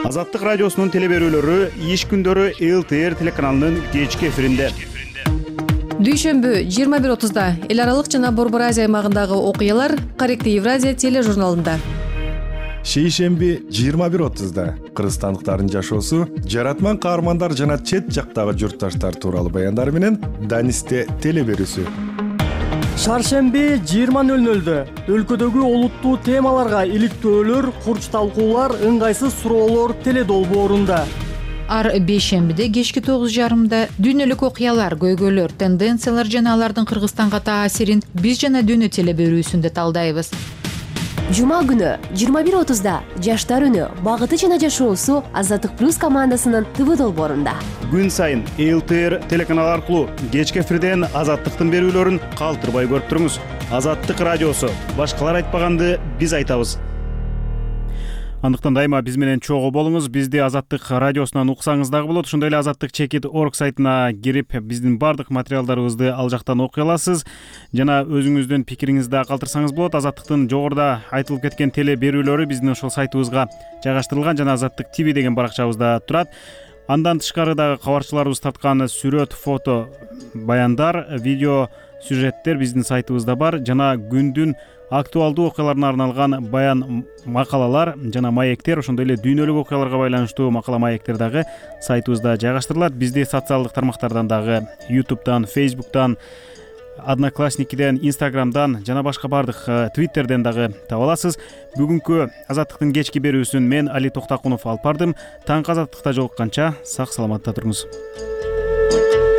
Азаттык радиосунун теле берүүлөрү иш күндөрү эл тэ эр телеканалынын кечки эфиринде. Дүйшөмбү жыйырма бир отузда эл аралык жана Борбор Азия аймагындагы окуялар Корректив Евразия тележурналында. Шейшемби жыйырма бир отузда кыргызстандыктардын жашоосу, жаратман каармандар жана чет жактагы журтташтар тууралуу баяндар менен Данисте теле берүүсү. Шаршемби жыйырма нөл нөлдө өлкөдөгү олуттуу темаларга иликтөөлөр, курч талкуулар, ыңгайсыз суроолор теле долбоорунда. Ар бейшембиде кечки тогуз жарымда дүйнөлүк окуялар, көйгөйлөр, тенденциялар жана алардын Кыргызстанга таасирин биз жана дүйнө теле берүүсүндө талдайбыз. Жума күнү жыйырма бир отузда жаштар үнү багыты жана жашоосу Азаттык плюс командасынын ТВ долбоорунда. Күн сайын эл тэ эр телеканалы аркылуу кечки эфирден Азаттыктын берүүлөрүн калтырбай көрүп туруңуз. Азаттык радиосу, башкалар айтпаганды биз айтабыз. Андыктан дайыма биз менен чогуу болуңуз. Бизди Азаттык радиосунан уксаңыз дагы болот. Ошондой эле азаттык чекит точка орг сайтына кирип, биздин бардык материалдарыбызды ал жактан окуй аласыз. Жана өзүңүздүн пикириңизди да калтырсаңыз болот. Азаттыктын жогоруда айтылып кеткен теле берүүлөрү биздин ошол сайтыбызга жайгаштырылган жана Азаттык ТВ деген баракчабызда турат. Андан тышкары дагы кабарчыларыбыз тарткан сүрөт, фото, баяндар, видео сюжеттер биздин сайтыбызда бар жана күндүн актуалдуу окуяларына арналган баян макалалар жана маектер, ошондой эле дүйнөлүк окуяларга байланыштуу макала маектер дагы сайтыбызда жайгаштырылат. Бизди социалдык тармактардан дагы YouTube'дан, Facebook'тан, Одноклассникиден, Instagram'дан жана башка бардык Twitter'ден дагы таба аласыз. Бүгүнкү Азаттыктын кечки берүүсүн мен Али Токтакунов алып бардым. Таңкы Азаттыкта жолукканча сак саламатта туруңуз.